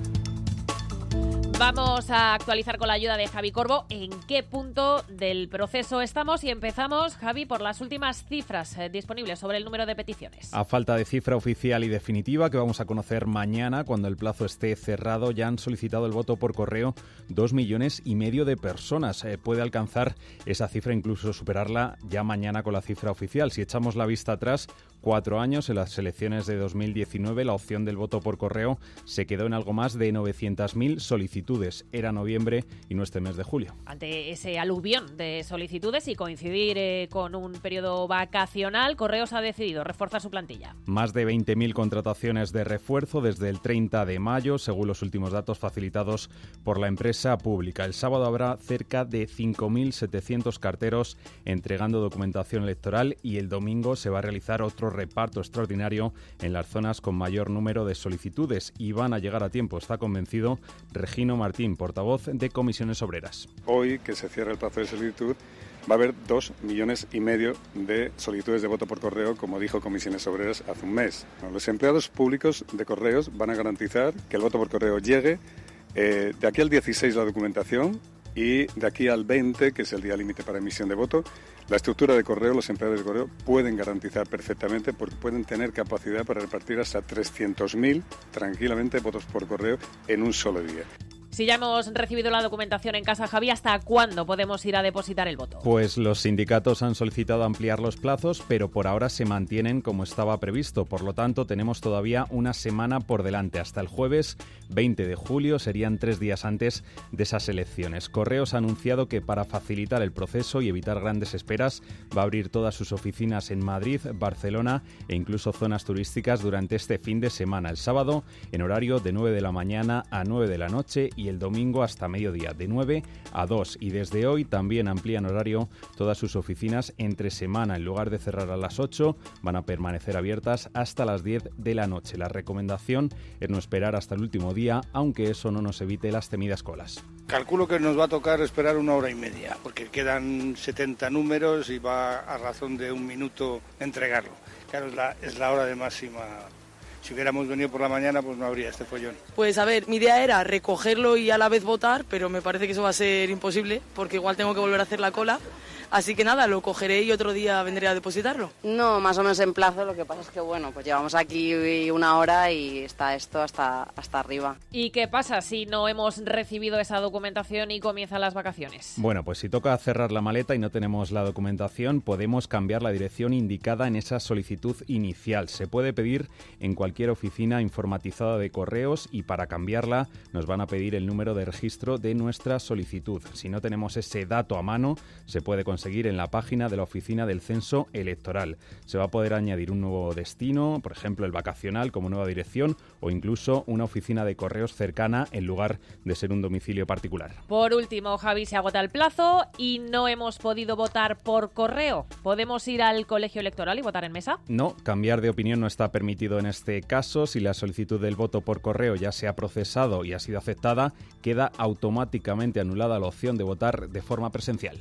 Vamos a actualizar con la ayuda de Javi Corbo en qué punto del proceso estamos y empezamos, Javi, por las últimas cifras eh, disponibles sobre el número de peticiones. A falta de cifra oficial y definitiva que vamos a conocer mañana cuando el plazo esté cerrado, ya han solicitado el voto por correo dos millones y medio de personas. Eh, puede alcanzar esa cifra, incluso superarla ya mañana con la cifra oficial. Si echamos la vista atrás, cuatro años, en las elecciones de dos mil diecinueve, la opción del voto por correo se quedó en algo más de novecientas mil solicitudes. Era noviembre y no este mes de julio. Ante ese aluvión de solicitudes y coincidir eh, con un periodo vacacional, Correos ha decidido reforzar su plantilla. Más de veinte mil contrataciones de refuerzo desde el treinta de mayo, según los últimos datos facilitados por la empresa pública. El sábado habrá cerca de cinco mil setecientos carteros entregando documentación electoral y el domingo se va a realizar otro reparto extraordinario en las zonas con mayor número de solicitudes y van a llegar a tiempo, está convencido Regino Martín, portavoz de Comisiones Obreras. Hoy, que se cierra el plazo de solicitud, va a haber dos millones y medio de solicitudes de voto por correo, como dijo Comisiones Obreras hace un mes. Los empleados públicos de Correos van a garantizar que el voto por correo llegue eh, de aquí al dieciséis la documentación y de aquí al veinte, que es el día límite para emisión de voto, la estructura de correo, los empleados de correo pueden garantizar perfectamente porque pueden tener capacidad para repartir hasta trescientos mil tranquilamente votos por correo en un solo día. Si ya hemos recibido la documentación en casa, Javi, ¿hasta cuándo podemos ir a depositar el voto? Pues los sindicatos han solicitado ampliar los plazos, pero por ahora se mantienen como estaba previsto. Por lo tanto, tenemos todavía una semana por delante. Hasta el jueves veinte de julio, serían tres días antes de esas elecciones. Correos ha anunciado que para facilitar el proceso y evitar grandes esperas, va a abrir todas sus oficinas en Madrid, Barcelona e incluso zonas turísticas durante este fin de semana. El sábado, en horario de nueve de la mañana a nueve de la noche, y el domingo hasta mediodía, de nueve a dos. Y desde hoy también amplían horario todas sus oficinas entre semana. En lugar de cerrar a las ocho, van a permanecer abiertas hasta las diez de la noche. La recomendación es no esperar hasta el último día, aunque eso no nos evite las temidas colas. Calculo que nos va a tocar esperar una hora y media, porque quedan setenta números y va a razón de un minuto entregarlo. Claro, es la, es la hora de máxima. Si hubiéramos venido por la mañana, pues no habría este follón. Pues a ver, mi idea era recogerlo y a la vez votar, pero me parece que eso va a ser imposible, porque igual tengo que volver a hacer la cola. Así que nada, lo cogeré y otro día vendré a depositarlo. No, más o menos en plazo, lo que pasa es que bueno, pues llevamos aquí una hora y está esto hasta, hasta arriba. ¿Y qué pasa si no hemos recibido esa documentación y comienzan las vacaciones? Bueno, pues si toca cerrar la maleta y no tenemos la documentación, podemos cambiar la dirección indicada en esa solicitud inicial. Se puede pedir en cualquier oficina informatizada de correos y para cambiarla nos van a pedir el número de registro de nuestra solicitud. Si no tenemos ese dato a mano, se puede conseguir seguir en la página de la Oficina del Censo Electoral. Se va a poder añadir un nuevo destino, por ejemplo el vacacional como nueva dirección o incluso una oficina de correos cercana en lugar de ser un domicilio particular. Por último, Javi, se agota el plazo y no hemos podido votar por correo. ¿Podemos ir al colegio electoral y votar en mesa? No, cambiar de opinión no está permitido en este caso. Si la solicitud del voto por correo ya se ha procesado y ha sido aceptada, queda automáticamente anulada la opción de votar de forma presencial.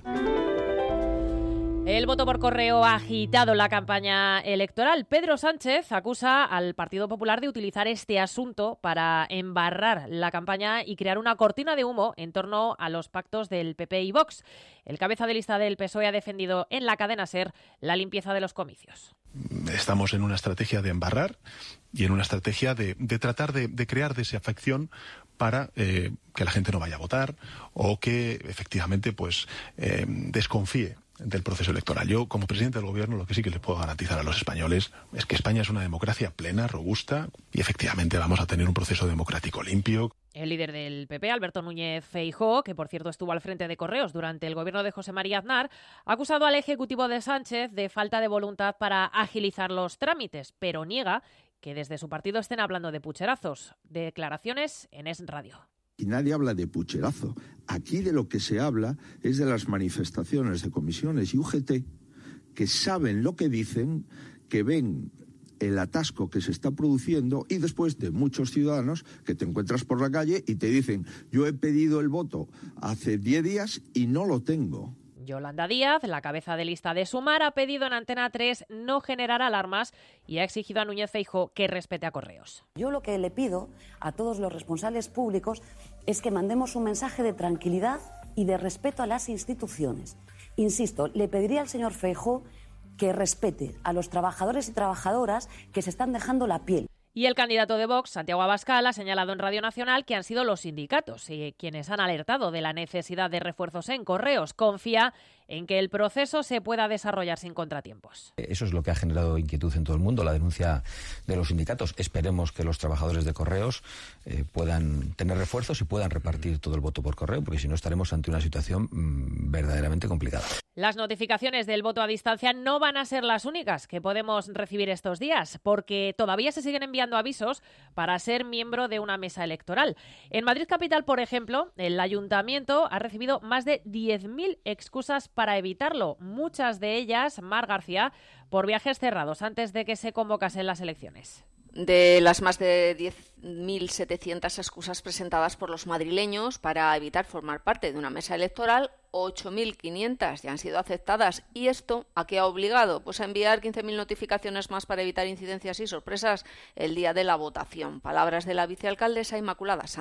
El voto por correo ha agitado la campaña electoral. Pedro Sánchez acusa al Partido Popular de utilizar este asunto para embarrar la campaña y crear una cortina de humo en torno a los pactos del P P y Vox. El cabeza de lista del P S O E ha defendido en la cadena SER la limpieza de los comicios. Estamos en una estrategia de embarrar y en una estrategia de, de tratar de, de crear desafección para eh, que la gente no vaya a votar o que efectivamente pues eh, desconfíe del proceso electoral. Yo, como presidente del gobierno, lo que sí que les puedo garantizar a los españoles es que España es una democracia plena, robusta y efectivamente vamos a tener un proceso democrático limpio. El líder del P P, Alberto Núñez Feijóo, que por cierto estuvo al frente de Correos durante el gobierno de José María Aznar, ha acusado al Ejecutivo de Sánchez de falta de voluntad para agilizar los trámites, pero niega que desde su partido estén hablando de pucherazos. Declaraciones en Es Radio. Y nadie habla de pucherazo. Aquí de lo que se habla es de las manifestaciones de comisiones y U G T que saben lo que dicen, que ven el atasco que se está produciendo y después de muchos ciudadanos que te encuentras por la calle y te dicen yo he pedido el voto hace diez días y no lo tengo. Yolanda Díaz, la cabeza de lista de Sumar, ha pedido en Antena tres no generar alarmas y ha exigido a Núñez Feijóo que respete a Correos. Yo lo que le pido a todos los responsables públicos es que mandemos un mensaje de tranquilidad y de respeto a las instituciones. Insisto, le pediría al señor Feijóo que respete a los trabajadores y trabajadoras que se están dejando la piel. Y el candidato de Vox, Santiago Abascal, ha señalado en Radio Nacional que han sido los sindicatos y quienes han alertado de la necesidad de refuerzos en Correos. Confía en que el proceso se pueda desarrollar sin contratiempos. Eso es lo que ha generado inquietud en todo el mundo, la denuncia de los sindicatos. Esperemos que los trabajadores de Correos eh, puedan tener refuerzos y puedan repartir todo el voto por correo, porque si no estaremos ante una situación mmm, verdaderamente complicada. Las notificaciones del voto a distancia no van a ser las únicas que podemos recibir estos días, porque todavía se siguen enviando avisos para ser miembro de una mesa electoral. En Madrid capital, por ejemplo, el ayuntamiento ha recibido más de diez mil excusas para evitarlo, muchas de ellas, Mar García, por viajes cerrados antes de que se convocasen las elecciones. De las más de diez mil setecientas excusas presentadas por los madrileños para evitar formar parte de una mesa electoral, ocho mil quinientas ya han sido aceptadas. ¿Y esto a qué ha obligado? Pues a enviar quince mil notificaciones más para evitar incidencias y sorpresas el día de la votación. Palabras de la vicealcaldesa Inmaculada Sanz.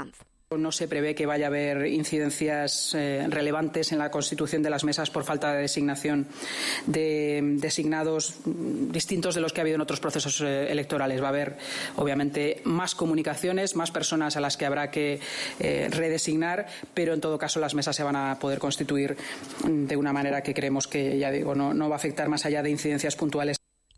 No se prevé que vaya a haber incidencias eh, relevantes en la constitución de las mesas por falta de designación de designados distintos de los que ha habido en otros procesos eh, electorales. Va a haber, obviamente, más comunicaciones, más personas a las que habrá que eh, redesignar, pero en todo caso las mesas se van a poder constituir de una manera que creemos que, ya digo, no, no va a afectar más allá de incidencias puntuales.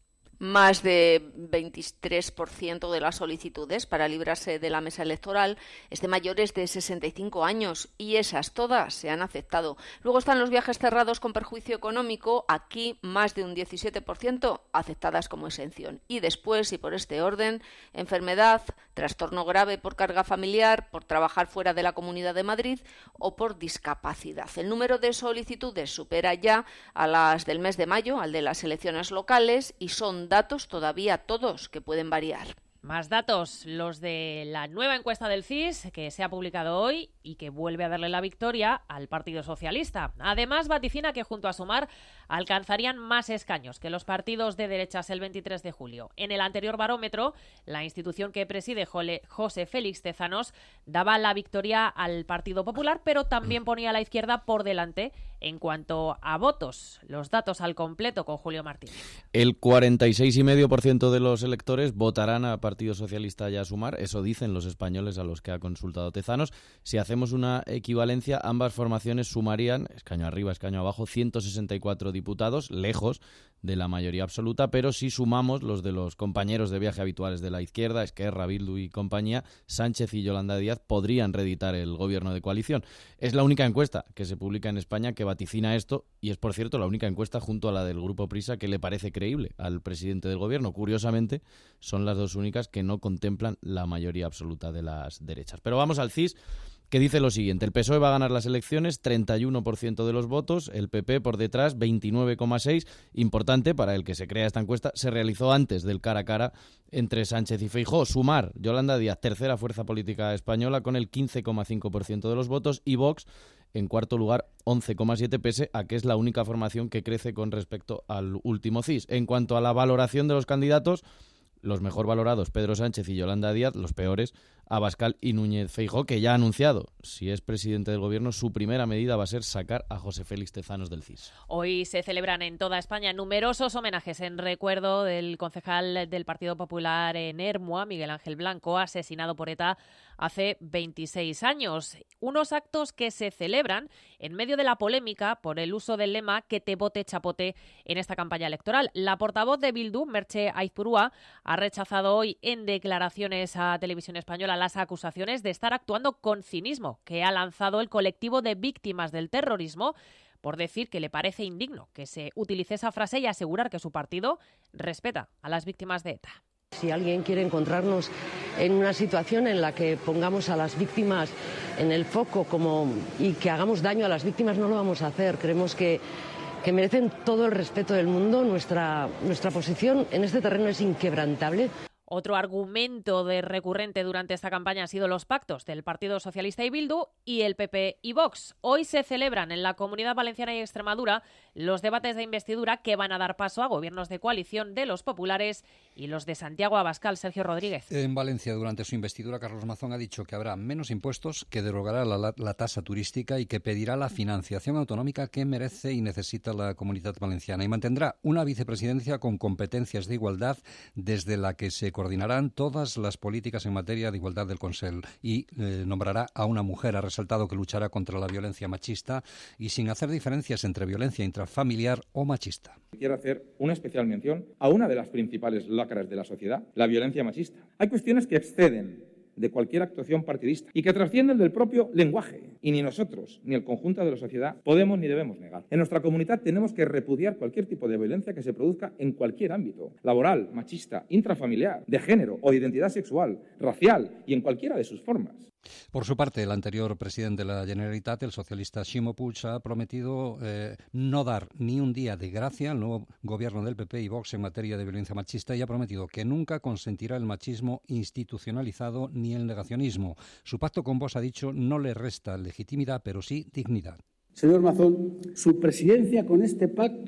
Más de veintitrés por ciento de las solicitudes para librarse de la mesa electoral es de mayores de sesenta y cinco años y esas todas se han aceptado. Luego están los viajes cerrados con perjuicio económico, aquí más de un diecisiete por ciento aceptadas como exención. Y después, y por este orden, enfermedad, trastorno grave por carga familiar, por trabajar fuera de la Comunidad de Madrid o por discapacidad. El número de solicitudes supera ya a las del mes de mayo, al de las elecciones locales, y son datos todavía todos que pueden variar. Más datos, los de la nueva encuesta del C I S que se ha publicado hoy y que vuelve a darle la victoria al Partido Socialista. Además, vaticina que junto a Sumar alcanzarían más escaños que los partidos de derechas el veintitrés de julio. En el anterior barómetro, la institución que preside José Félix Tezanos daba la victoria al Partido Popular, pero también ponía a la izquierda por delante en cuanto a votos. Los datos al completo con Julio Martínez. El cuarenta y seis coma cinco por ciento de los electores votarán a Partido Socialista y a Sumar. Eso dicen los españoles a los que ha consultado Tezanos. Si hacemos una equivalencia, ambas formaciones sumarían, escaño arriba, escaño abajo, ciento sesenta y cuatro diputados, lejos de la mayoría absoluta, pero si sumamos los de los compañeros de viaje habituales de la izquierda, Esquerra, Bildu y compañía, Sánchez y Yolanda Díaz podrían reeditar el gobierno de coalición. Es la única encuesta que se publica en España que vaticina esto, y es, por cierto, la única encuesta junto a la del Grupo Prisa que le parece creíble al presidente del gobierno. Curiosamente, son las dos únicas que no contemplan la mayoría absoluta de las derechas. Pero vamos al C I S, que dice lo siguiente: el P S O E va a ganar las elecciones, treinta y uno por ciento de los votos, el P P por detrás, veintinueve coma seis por ciento. Importante, para el que se crea esta encuesta, se realizó antes del cara a cara entre Sánchez y Feijóo. Sumar, Yolanda Díaz, tercera fuerza política española, con el quince coma cinco por ciento de los votos, y Vox, en cuarto lugar, once coma siete por ciento, pese a que es la única formación que crece con respecto al último C I S. En cuanto a la valoración de los candidatos, los mejor valorados, Pedro Sánchez y Yolanda Díaz; los peores, Abascal y Núñez Feijóo, que ya ha anunciado, si es presidente del gobierno, su primera medida va a ser sacar a José Félix Tezanos del C I S. Hoy se celebran en toda España numerosos homenajes en recuerdo del concejal del Partido Popular en Ermua, Miguel Ángel Blanco, asesinado por ETA hace veintiséis años. Unos actos que se celebran en medio de la polémica por el uso del lema "que te vote chapote" en esta campaña electoral. La portavoz de Bildu, Merche Aizpurúa, ha rechazado hoy en declaraciones a Televisión Española las acusaciones de estar actuando con cinismo que ha lanzado el colectivo de víctimas del terrorismo, por decir que le parece indigno que se utilice esa frase y asegurar que su partido respeta a las víctimas de ETA. Si alguien quiere encontrarnos en una situación en la que pongamos a las víctimas en el foco como, y que hagamos daño a las víctimas, no lo vamos a hacer. Creemos que, que merecen todo el respeto del mundo. Nuestra, nuestra posición en este terreno es inquebrantable. Otro argumento de recurrente durante esta campaña han sido los pactos del Partido Socialista y Bildu y el P P y Vox. Hoy se celebran en la Comunidad Valenciana y Extremadura los debates de investidura que van a dar paso a gobiernos de coalición de los populares y los de Santiago Abascal. Sergio Rodríguez. En Valencia, durante su investidura, Carlos Mazón ha dicho que habrá menos impuestos, que derogará la, la, la tasa turística y que pedirá la financiación autonómica que merece y necesita la Comunidad Valenciana, y mantendrá una vicepresidencia con competencias de igualdad desde la que se coordinarán todas las políticas en materia de igualdad del Consell, y eh, nombrará a una mujer. Ha resaltado que luchará contra la violencia machista y sin hacer diferencias entre violencia intrafamiliar o machista. Quiero hacer una especial mención a una de las principales lacras de la sociedad, la violencia machista. Hay cuestiones que exceden de cualquier actuación partidista y que trascienden del propio lenguaje, y ni nosotros ni el conjunto de la sociedad podemos ni debemos negar. En nuestra comunidad tenemos que repudiar cualquier tipo de violencia que se produzca en cualquier ámbito: laboral, machista, intrafamiliar, de género o de identidad sexual, racial, y en cualquiera de sus formas. Por su parte, el anterior presidente de la Generalitat, el socialista Ximo Puig, ha prometido eh, no dar ni un día de gracia al nuevo gobierno del P P y Vox en materia de violencia machista, y ha prometido que nunca consentirá el machismo institucionalizado ni el negacionismo. Su pacto con Vox, ha dicho, no le resta legitimidad, pero sí dignidad. Señor Mazón, su presidencia con este pacto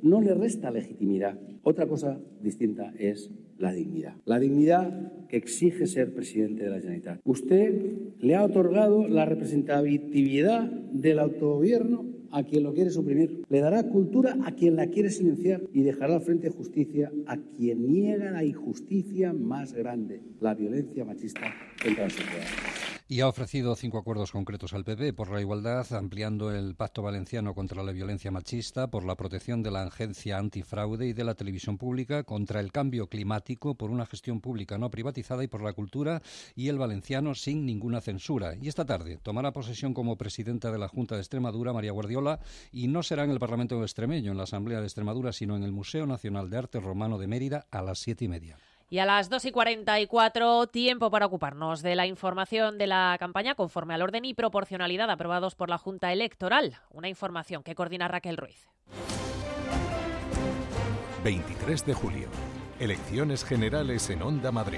no le resta legitimidad. Otra cosa distinta es la dignidad. La dignidad que exige ser presidente de la Generalitat. Usted le ha otorgado la representatividad del autogobierno a quien lo quiere suprimir. Le dará cultura a quien la quiere silenciar y dejará al frente de justicia a quien niega la injusticia más grande, la violencia machista contra la sociedad. Y ha ofrecido cinco acuerdos concretos al P P por la igualdad, ampliando el Pacto Valenciano contra la violencia machista, por la protección de la agencia antifraude y de la televisión pública, contra el cambio climático, por una gestión pública no privatizada y por la cultura y el valenciano sin ninguna censura. Y esta tarde tomará posesión como presidenta de la Junta de Extremadura, María Guardiola, y no será en el Parlamento extremeño, en la Asamblea de Extremadura, sino en el Museo Nacional de Arte Romano de Mérida a las siete y media. Y a las dos y cuarenta y cuatro, tiempo para ocuparnos de la información de la campaña conforme al orden y proporcionalidad aprobados por la Junta Electoral. Una información que coordina Raquel Ruiz. veintitrés de julio. Elecciones generales en Onda Madrid.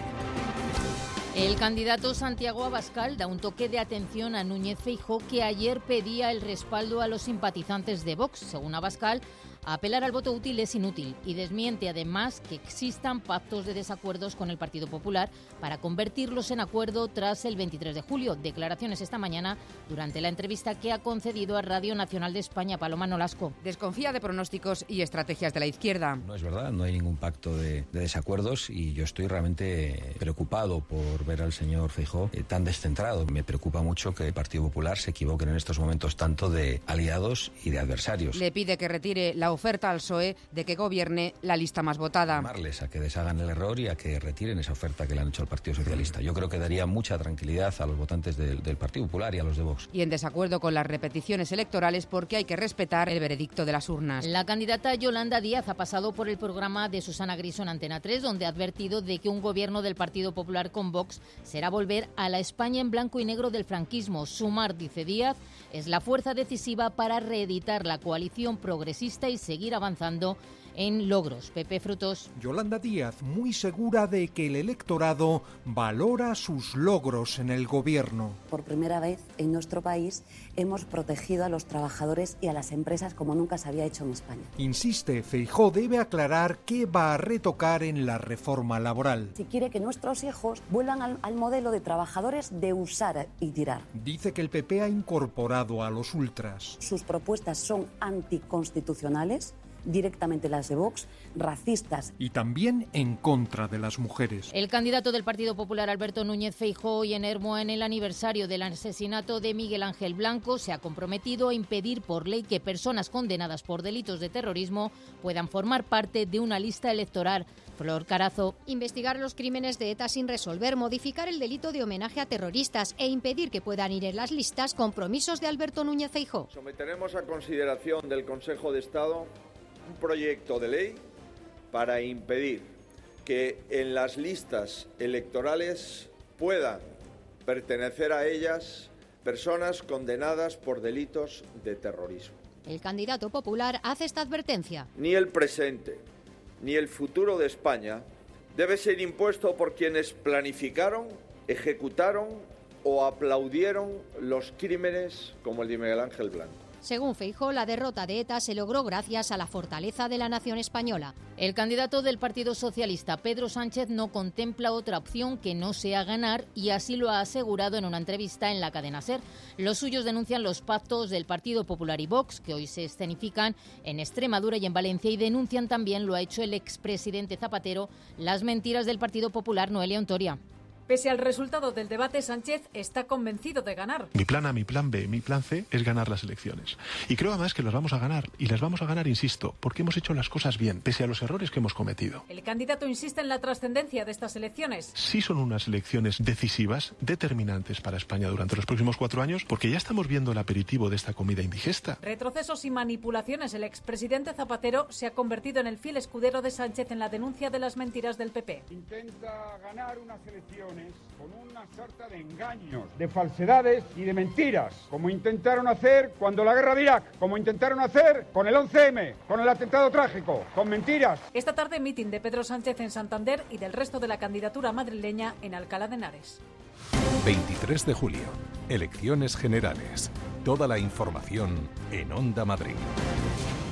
El candidato Santiago Abascal da un toque de atención a Núñez Feijóo, que ayer pedía el respaldo a los simpatizantes de Vox. Según Abascal, apelar al voto útil es inútil y desmiente además que existan pactos de desacuerdos con el Partido Popular para convertirlos en acuerdo tras el veintitrés de julio. Declaraciones esta mañana durante la entrevista que ha concedido a Radio Nacional de España Paloma Nolasco. Desconfía de pronósticos y estrategias de la izquierda. No es verdad, no hay ningún pacto de, de desacuerdos y yo estoy realmente preocupado por ver al señor Feijóo eh, tan descentrado. Me preocupa mucho que el Partido Popular se equivoque en estos momentos tanto de aliados y de adversarios. Le pide que retire la oferta al P S O E de que gobierne la lista más votada. Llamarles a que deshagan el error y a que retiren esa oferta que le han hecho al Partido Socialista. Yo creo que daría mucha tranquilidad a los votantes del, del Partido Popular y a los de Vox. Y en desacuerdo con las repeticiones electorales porque hay que respetar el veredicto de las urnas. La candidata Yolanda Díaz ha pasado por el programa de Susana Griso en Antena tres, donde ha advertido de que un gobierno del Partido Popular con Vox será volver a la España en blanco y negro del franquismo. Sumar, dice Díaz, es la fuerza decisiva para reeditar la coalición progresista y seguir avanzando en logros. Pepe Frutos. Yolanda Díaz, muy segura de que el electorado valora sus logros en el gobierno. Por primera vez en nuestro país hemos protegido a los trabajadores y a las empresas como nunca se había hecho en España. Insiste, Feijóo debe aclarar qué va a retocar en la reforma laboral. Si quiere que nuestros hijos vuelvan al, al modelo de trabajadores de usar y tirar. Dice que el P P ha incorporado a los ultras. Sus propuestas son anticonstitucionales, directamente las de Vox, racistas. Y también en contra de las mujeres. El candidato del Partido Popular, Alberto Núñez Feijóo, hoy en Hermua, en el aniversario del asesinato de Miguel Ángel Blanco, se ha comprometido a impedir por ley que personas condenadas por delitos de terrorismo puedan formar parte de una lista electoral. Flor Carazo. Investigar los crímenes de ETA sin resolver, modificar el delito de homenaje a terroristas e impedir que puedan ir en las listas, compromisos de Alberto Núñez Feijóo. Someteremos a consideración del Consejo de Estado un proyecto de ley para impedir que en las listas electorales puedan pertenecer a ellas personas condenadas por delitos de terrorismo. El candidato popular hace esta advertencia. Ni el presente ni el futuro de España debe ser impuesto por quienes planificaron, ejecutaron o aplaudieron los crímenes como el de Miguel Ángel Blanco. Según Feijóo, la derrota de ETA se logró gracias a la fortaleza de la nación española. El candidato del Partido Socialista, Pedro Sánchez, no contempla otra opción que no sea ganar y así lo ha asegurado en una entrevista en la cadena SER. Los suyos denuncian los pactos del Partido Popular y Vox, que hoy se escenifican en Extremadura y en Valencia, y denuncian también, lo ha hecho el expresidente Zapatero, las mentiras del Partido Popular. Noelia Ontoria. Pese al resultado del debate, Sánchez está convencido de ganar. Mi plan A, mi plan B, mi plan C es ganar las elecciones. Y creo además que las vamos a ganar. Y las vamos a ganar, insisto, porque hemos hecho las cosas bien, pese a los errores que hemos cometido. El candidato insiste en la trascendencia de estas elecciones. Sí son unas elecciones decisivas, determinantes para España durante los próximos cuatro años, porque ya estamos viendo el aperitivo de esta comida indigesta. Retrocesos y manipulaciones. El expresidente Zapatero se ha convertido en el fiel escudero de Sánchez en la denuncia de las mentiras del P P. Intenta ganar unas elecciones con una sarta de engaños, de falsedades y de mentiras, como intentaron hacer cuando la guerra de Irak, como intentaron hacer con el once eme, con el atentado trágico, con mentiras. Esta tarde, mitin de Pedro Sánchez en Santander y del resto de la candidatura madrileña en Alcalá de Henares. veintitrés de julio, elecciones generales. Toda la información en Onda Madrid.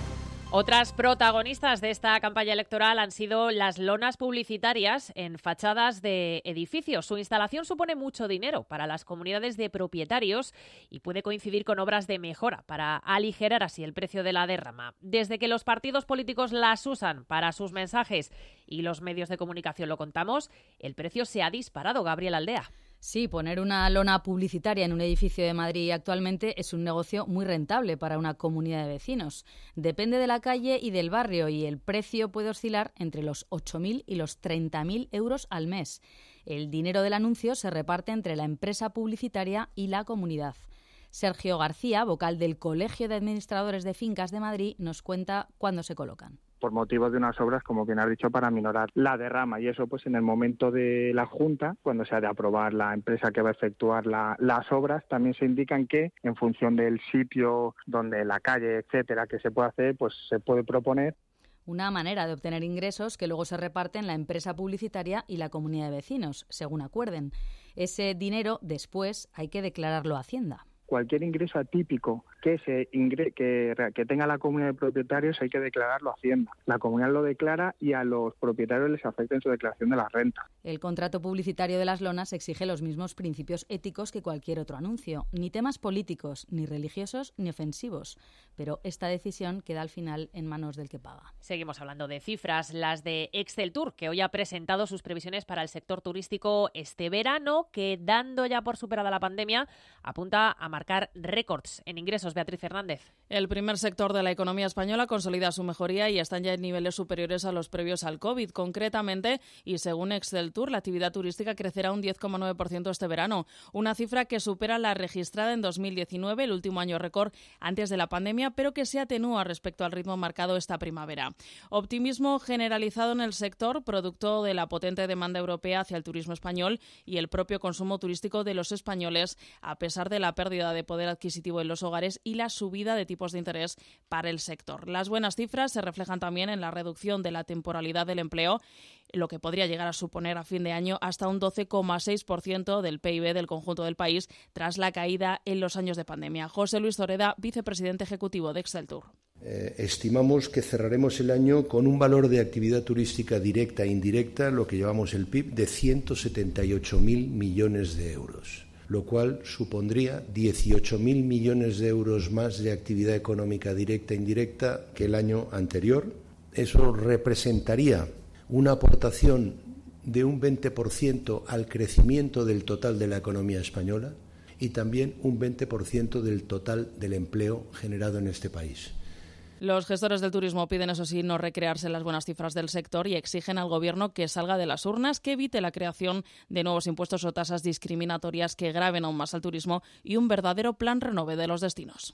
Otras protagonistas de esta campaña electoral han sido las lonas publicitarias en fachadas de edificios. Su instalación supone mucho dinero para las comunidades de propietarios y puede coincidir con obras de mejora para aligerar así el precio de la derrama. Desde que los partidos políticos las usan para sus mensajes y los medios de comunicación lo contamos, el precio se ha disparado. Gabriel Aldea. Sí, poner una lona publicitaria en un edificio de Madrid actualmente es un negocio muy rentable para una comunidad de vecinos. Depende de la calle y del barrio y el precio puede oscilar entre los ocho mil y los treinta mil euros al mes. El dinero del anuncio se reparte entre la empresa publicitaria y la comunidad. Sergio García, vocal del Colegio de Administradores de Fincas de Madrid, nos cuenta cuándo se colocan. Por motivos de unas obras, como bien has dicho, para minorar la derrama. Y eso, pues en el momento de la Junta, cuando se ha de aprobar la empresa que va a efectuar la, las obras, también se indican que, en función del sitio donde la calle, etcétera, que se puede hacer, pues se puede proponer. Una manera de obtener ingresos que luego se reparten la empresa publicitaria y la comunidad de vecinos, según acuerden. Ese dinero, después, hay que declararlo a Hacienda. Cualquier ingreso atípico que se ingre- que, que tenga la comunidad de propietarios hay que declararlo a Hacienda. La comunidad lo declara y a los propietarios les afecta en su declaración de la renta. El contrato publicitario de las lonas exige los mismos principios éticos que cualquier otro anuncio. Ni temas políticos, ni religiosos, ni ofensivos. Pero esta decisión queda al final en manos del que paga. Seguimos hablando de cifras, las de Exceltur, que hoy ha presentado sus previsiones para el sector turístico este verano, que dando ya por superada la pandemia, apunta a marcar récords en ingresos. Beatriz Fernández. El primer sector de la economía española consolida su mejoría y están ya en niveles superiores a los previos al COVID. Concretamente, y según Exceltur, la actividad turística crecerá un diez coma nueve por ciento este verano, una cifra que supera la registrada en dos mil diecinueve, el último año récord antes de la pandemia, pero que se atenúa respecto al ritmo marcado esta primavera. Optimismo generalizado en el sector, producto de la potente demanda europea hacia el turismo español y el propio consumo turístico de los españoles, a pesar de la pérdida de poder adquisitivo en los hogares y la subida de tipos de interés para el sector. Las buenas cifras se reflejan también en la reducción de la temporalidad del empleo, lo que podría llegar a suponer a fin de año hasta un doce coma seis por ciento del P I B del conjunto del país tras la caída en los años de pandemia. José Luis Zoreda, vicepresidente ejecutivo de Exceltur. Eh, estimamos que cerraremos el año con un valor de actividad turística directa e indirecta, lo que llamamos el P I B, de ciento setenta y ocho mil millones de euros. Lo cual supondría dieciocho mil millones de euros más de actividad económica directa e indirecta que el año anterior. Eso representaría una aportación de un veinte por ciento al crecimiento del total de la economía española y también un veinte por ciento del total del empleo generado en este país. Los gestores del turismo piden, eso sí, no recrearse en las buenas cifras del sector y exigen al Gobierno que salga de las urnas, que evite la creación de nuevos impuestos o tasas discriminatorias que graven aún más al turismo y un verdadero plan renove de los destinos.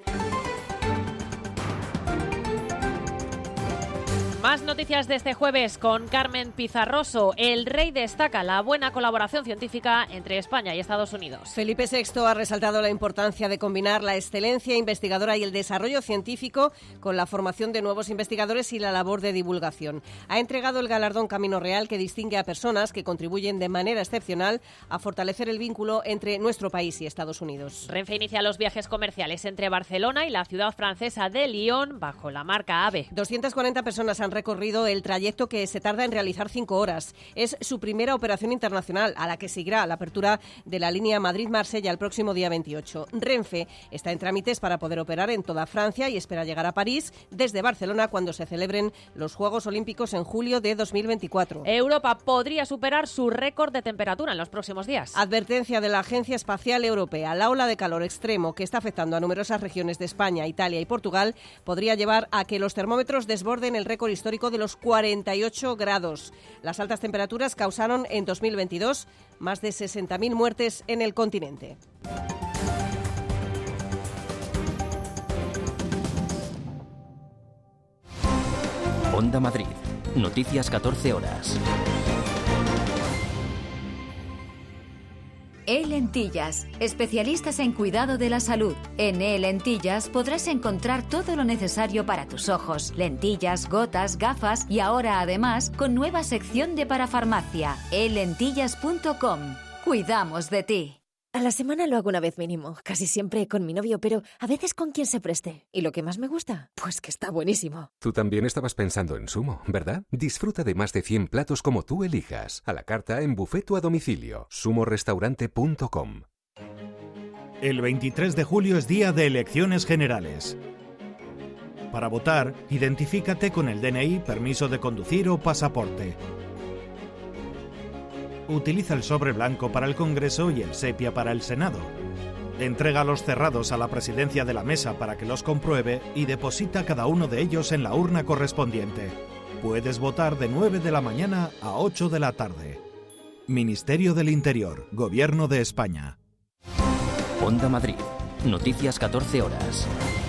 Más noticias de este jueves con Carmen Pizarroso. El Rey destaca la buena colaboración científica entre España y Estados Unidos. Felipe sexto ha resaltado la importancia de combinar la excelencia investigadora y el desarrollo científico con la formación de nuevos investigadores y la labor de divulgación. Ha entregado el galardón Camino Real, que distingue a personas que contribuyen de manera excepcional a fortalecer el vínculo entre nuestro país y Estados Unidos. Renfe inicia los viajes comerciales entre Barcelona y la ciudad francesa de Lyon bajo la marca AVE. doscientas cuarenta personas han recorrido el trayecto que se tarda en realizar cinco horas. Es su primera operación internacional, a la que seguirá la apertura de la línea Madrid-Marsella el próximo día veintiocho. Renfe está en trámites para poder operar en toda Francia y espera llegar a París desde Barcelona cuando se celebren los Juegos Olímpicos en julio de dos mil veinticuatro. Europa podría superar su récord de temperatura en los próximos días. Advertencia de la Agencia Espacial Europea. La ola de calor extremo que está afectando a numerosas regiones de España, Italia y Portugal podría llevar a que los termómetros desborden el récord histórico de los cuarenta y ocho grados. Las altas temperaturas causaron en dos mil veintidós más de sesenta mil muertes en el continente. Onda Madrid. Noticias catorce horas. E-Lentillas, especialistas en cuidado de la salud. En E-Lentillas podrás encontrar todo lo necesario para tus ojos, lentillas, gotas, gafas y ahora además con nueva sección de parafarmacia, e lentillas punto com. Cuidamos de ti. A la semana lo hago una vez mínimo, casi siempre con mi novio, pero a veces con quien se preste. ¿Y lo que más me gusta? Pues que está buenísimo. Tú también estabas pensando en Sumo, ¿verdad? Disfruta de más de cien platos como tú elijas. A la carta, en buffet o a domicilio. sumo restaurante punto com. El veintitrés de julio es día de elecciones generales. Para votar, identifícate con el D N I, permiso de conducir o pasaporte. Utiliza el sobre blanco para el Congreso y el sepia para el Senado. Entrégalos cerrados a la presidencia de la mesa para que los compruebe y deposita cada uno de ellos en la urna correspondiente. Puedes votar de nueve de la mañana a ocho de la tarde. Ministerio del Interior, Gobierno de España. Onda Madrid. Noticias catorce horas.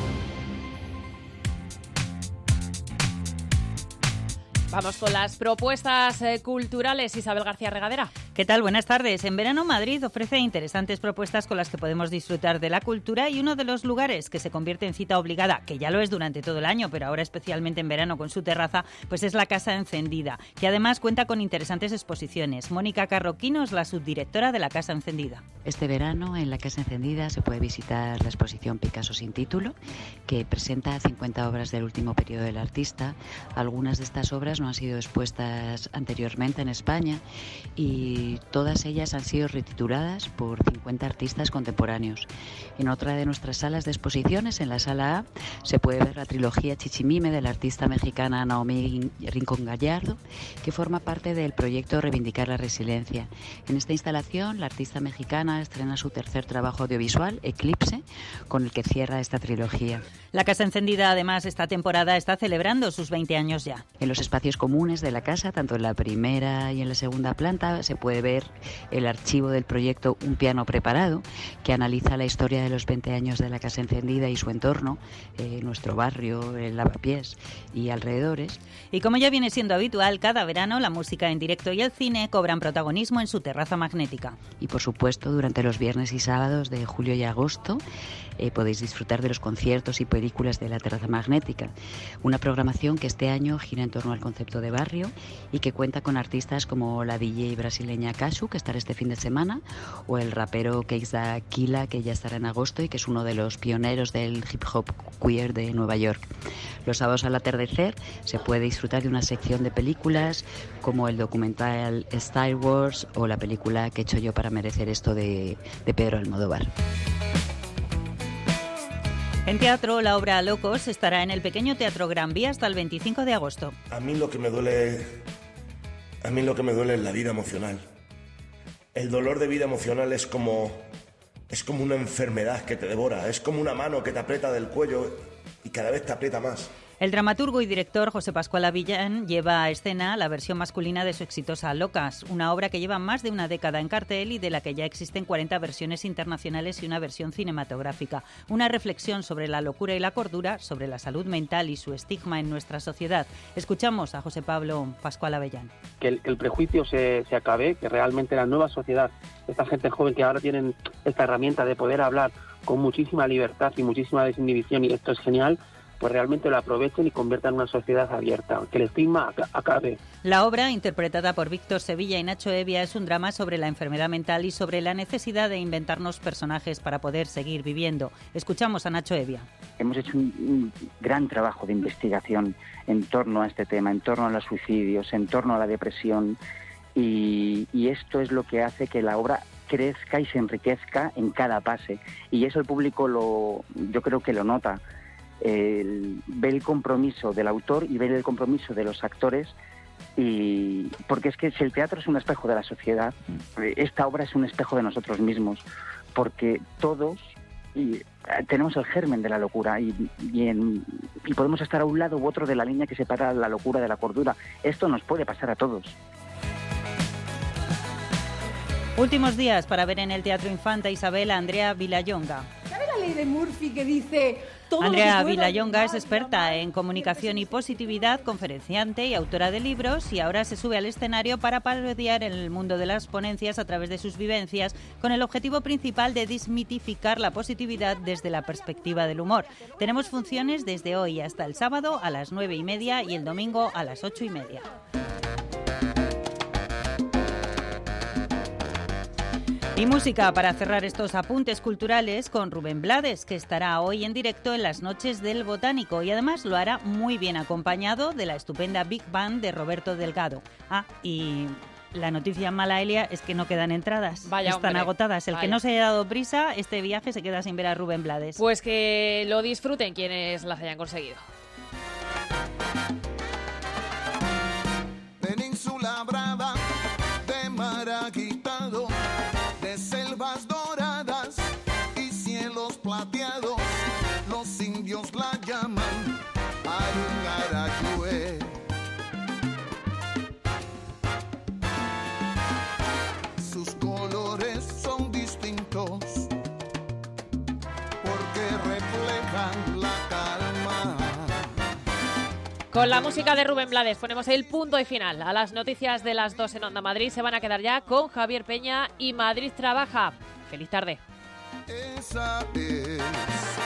Vamos con las propuestas eh, culturales. Isabel García Regadera. ¿Qué tal? Buenas tardes. En verano Madrid ofrece interesantes propuestas con las que podemos disfrutar de la cultura y uno de los lugares que se convierte en cita obligada, que ya lo es durante todo el año, pero ahora especialmente en verano con su terraza, pues es la Casa Encendida, que además cuenta con interesantes exposiciones. Mónica Carroquino es la subdirectora de la Casa Encendida. Este verano en la Casa Encendida se puede visitar la exposición Picasso sin título, que presenta cincuenta obras del último periodo del artista. Algunas de estas obras no han sido expuestas anteriormente en España y todas ellas han sido retituladas por cincuenta artistas contemporáneos. En otra de nuestras salas de exposiciones, en la sala A, se puede ver la trilogía Chichimime de la artista mexicana Naomi Rincón Gallardo, que forma parte del proyecto Reivindicar la Resiliencia. En esta instalación, la artista mexicana estrena su tercer trabajo audiovisual, Eclipse, con el que cierra esta trilogía. La Casa Encendida, además, esta temporada está celebrando sus veinte años ya. En los espacios comunes de la casa, tanto en la primera y en la segunda planta, se puede ver el archivo del proyecto Un Piano Preparado, que analiza la historia de los veinte años de la Casa Encendida y su entorno, eh, nuestro barrio, el Lavapiés y alrededores. Y como ya viene siendo habitual, cada verano la música en directo y el cine cobran protagonismo en su terraza magnética. Y por supuesto, durante los viernes y sábados de julio y agosto, eh, podéis disfrutar de los conciertos y películas de la terraza magnética. Una programación que este año gira en torno al concepto de barrio y que cuenta con artistas como la D J brasileña Cashu, que estará este fin de semana, o el rapero Keisa Kila, que ya estará en agosto y que es uno de los pioneros del hip hop queer de Nueva York. Los sábados al atardecer se puede disfrutar de una sección de películas como el documental Star Wars o la película que he hecho yo para merecer esto de, de Pedro Almodóvar. En teatro, la obra Locos estará en el pequeño Teatro Gran Vía hasta el veinticinco de agosto. A mí lo que me duele, a mí lo que me duele es la vida emocional. El dolor de vida emocional es como, es como una enfermedad que te devora, es como una mano que te aprieta del cuello y cada vez te aprieta más. El dramaturgo y director José Pascual Avillán lleva a escena la versión masculina de su exitosa Locas, una obra que lleva más de una década en cartel y de la que ya existen cuarenta versiones internacionales y una versión cinematográfica. Una reflexión sobre la locura y la cordura, sobre la salud mental y su estigma en nuestra sociedad. Escuchamos a José Pablo Pascual Avellán. Que el, que el prejuicio se, se acabe, que realmente la nueva sociedad, esta gente joven que ahora tienen esta herramienta de poder hablar con muchísima libertad y muchísima desinhibición, y esto es genial, pues realmente lo aprovechen y conviertan en una sociedad abierta, que el estigma acabe. La obra, interpretada por Víctor Sevilla y Nacho Evia, es un drama sobre la enfermedad mental y sobre la necesidad de inventarnos personajes para poder seguir viviendo. Escuchamos a Nacho Evia. Hemos hecho un, un gran trabajo de investigación en torno a este tema, en torno a los suicidios, en torno a la depresión, y, y esto es lo que hace que la obra crezca y se enriquezca en cada pase. Y eso el público, lo, yo creo que lo nota. El, ve el compromiso del autor y ve el compromiso de los actores, y porque es que si el teatro es un espejo de la sociedad, esta obra es un espejo de nosotros mismos, porque todos y, tenemos el germen de la locura y, y, en, y podemos estar a un lado u otro de la línea que separa la locura de la cordura. Esto nos puede pasar a todos. Últimos días para ver en el Teatro Infanta Isabel a Andrea Vilallonga. ¿Sabe la ley de Murphy que dice... Andrea Vilallonga es experta en comunicación y positividad, conferenciante y autora de libros, y ahora se sube al escenario para parodiar el mundo de las ponencias a través de sus vivencias, con el objetivo principal de desmitificar la positividad desde la perspectiva del humor. Tenemos funciones desde hoy hasta el sábado a las nueve y media y el domingo a las ocho y media. Y música para cerrar estos apuntes culturales con Rubén Blades, que estará hoy en directo en las noches del Botánico y además lo hará muy bien acompañado de la estupenda Big Band de Roberto Delgado. Ah, y la noticia mala, Elia, es que no quedan entradas. Vaya, Están hombre, agotadas. El vaya. que no se haya dado prisa, este viaje se queda sin ver a Rubén Blades. Pues que lo disfruten quienes las hayan conseguido. Península brava, de mar agitado, de selvas doradas y cielos plateados, los indios la llaman Arungarayue. Sus colores son distintos porque reflejan la calma. Con la música de Rubén Blades ponemos el punto y final a las noticias de las dos en Onda Madrid. Se van a quedar ya con Javier Peña y Madrid Trabaja. Feliz tarde. Esa es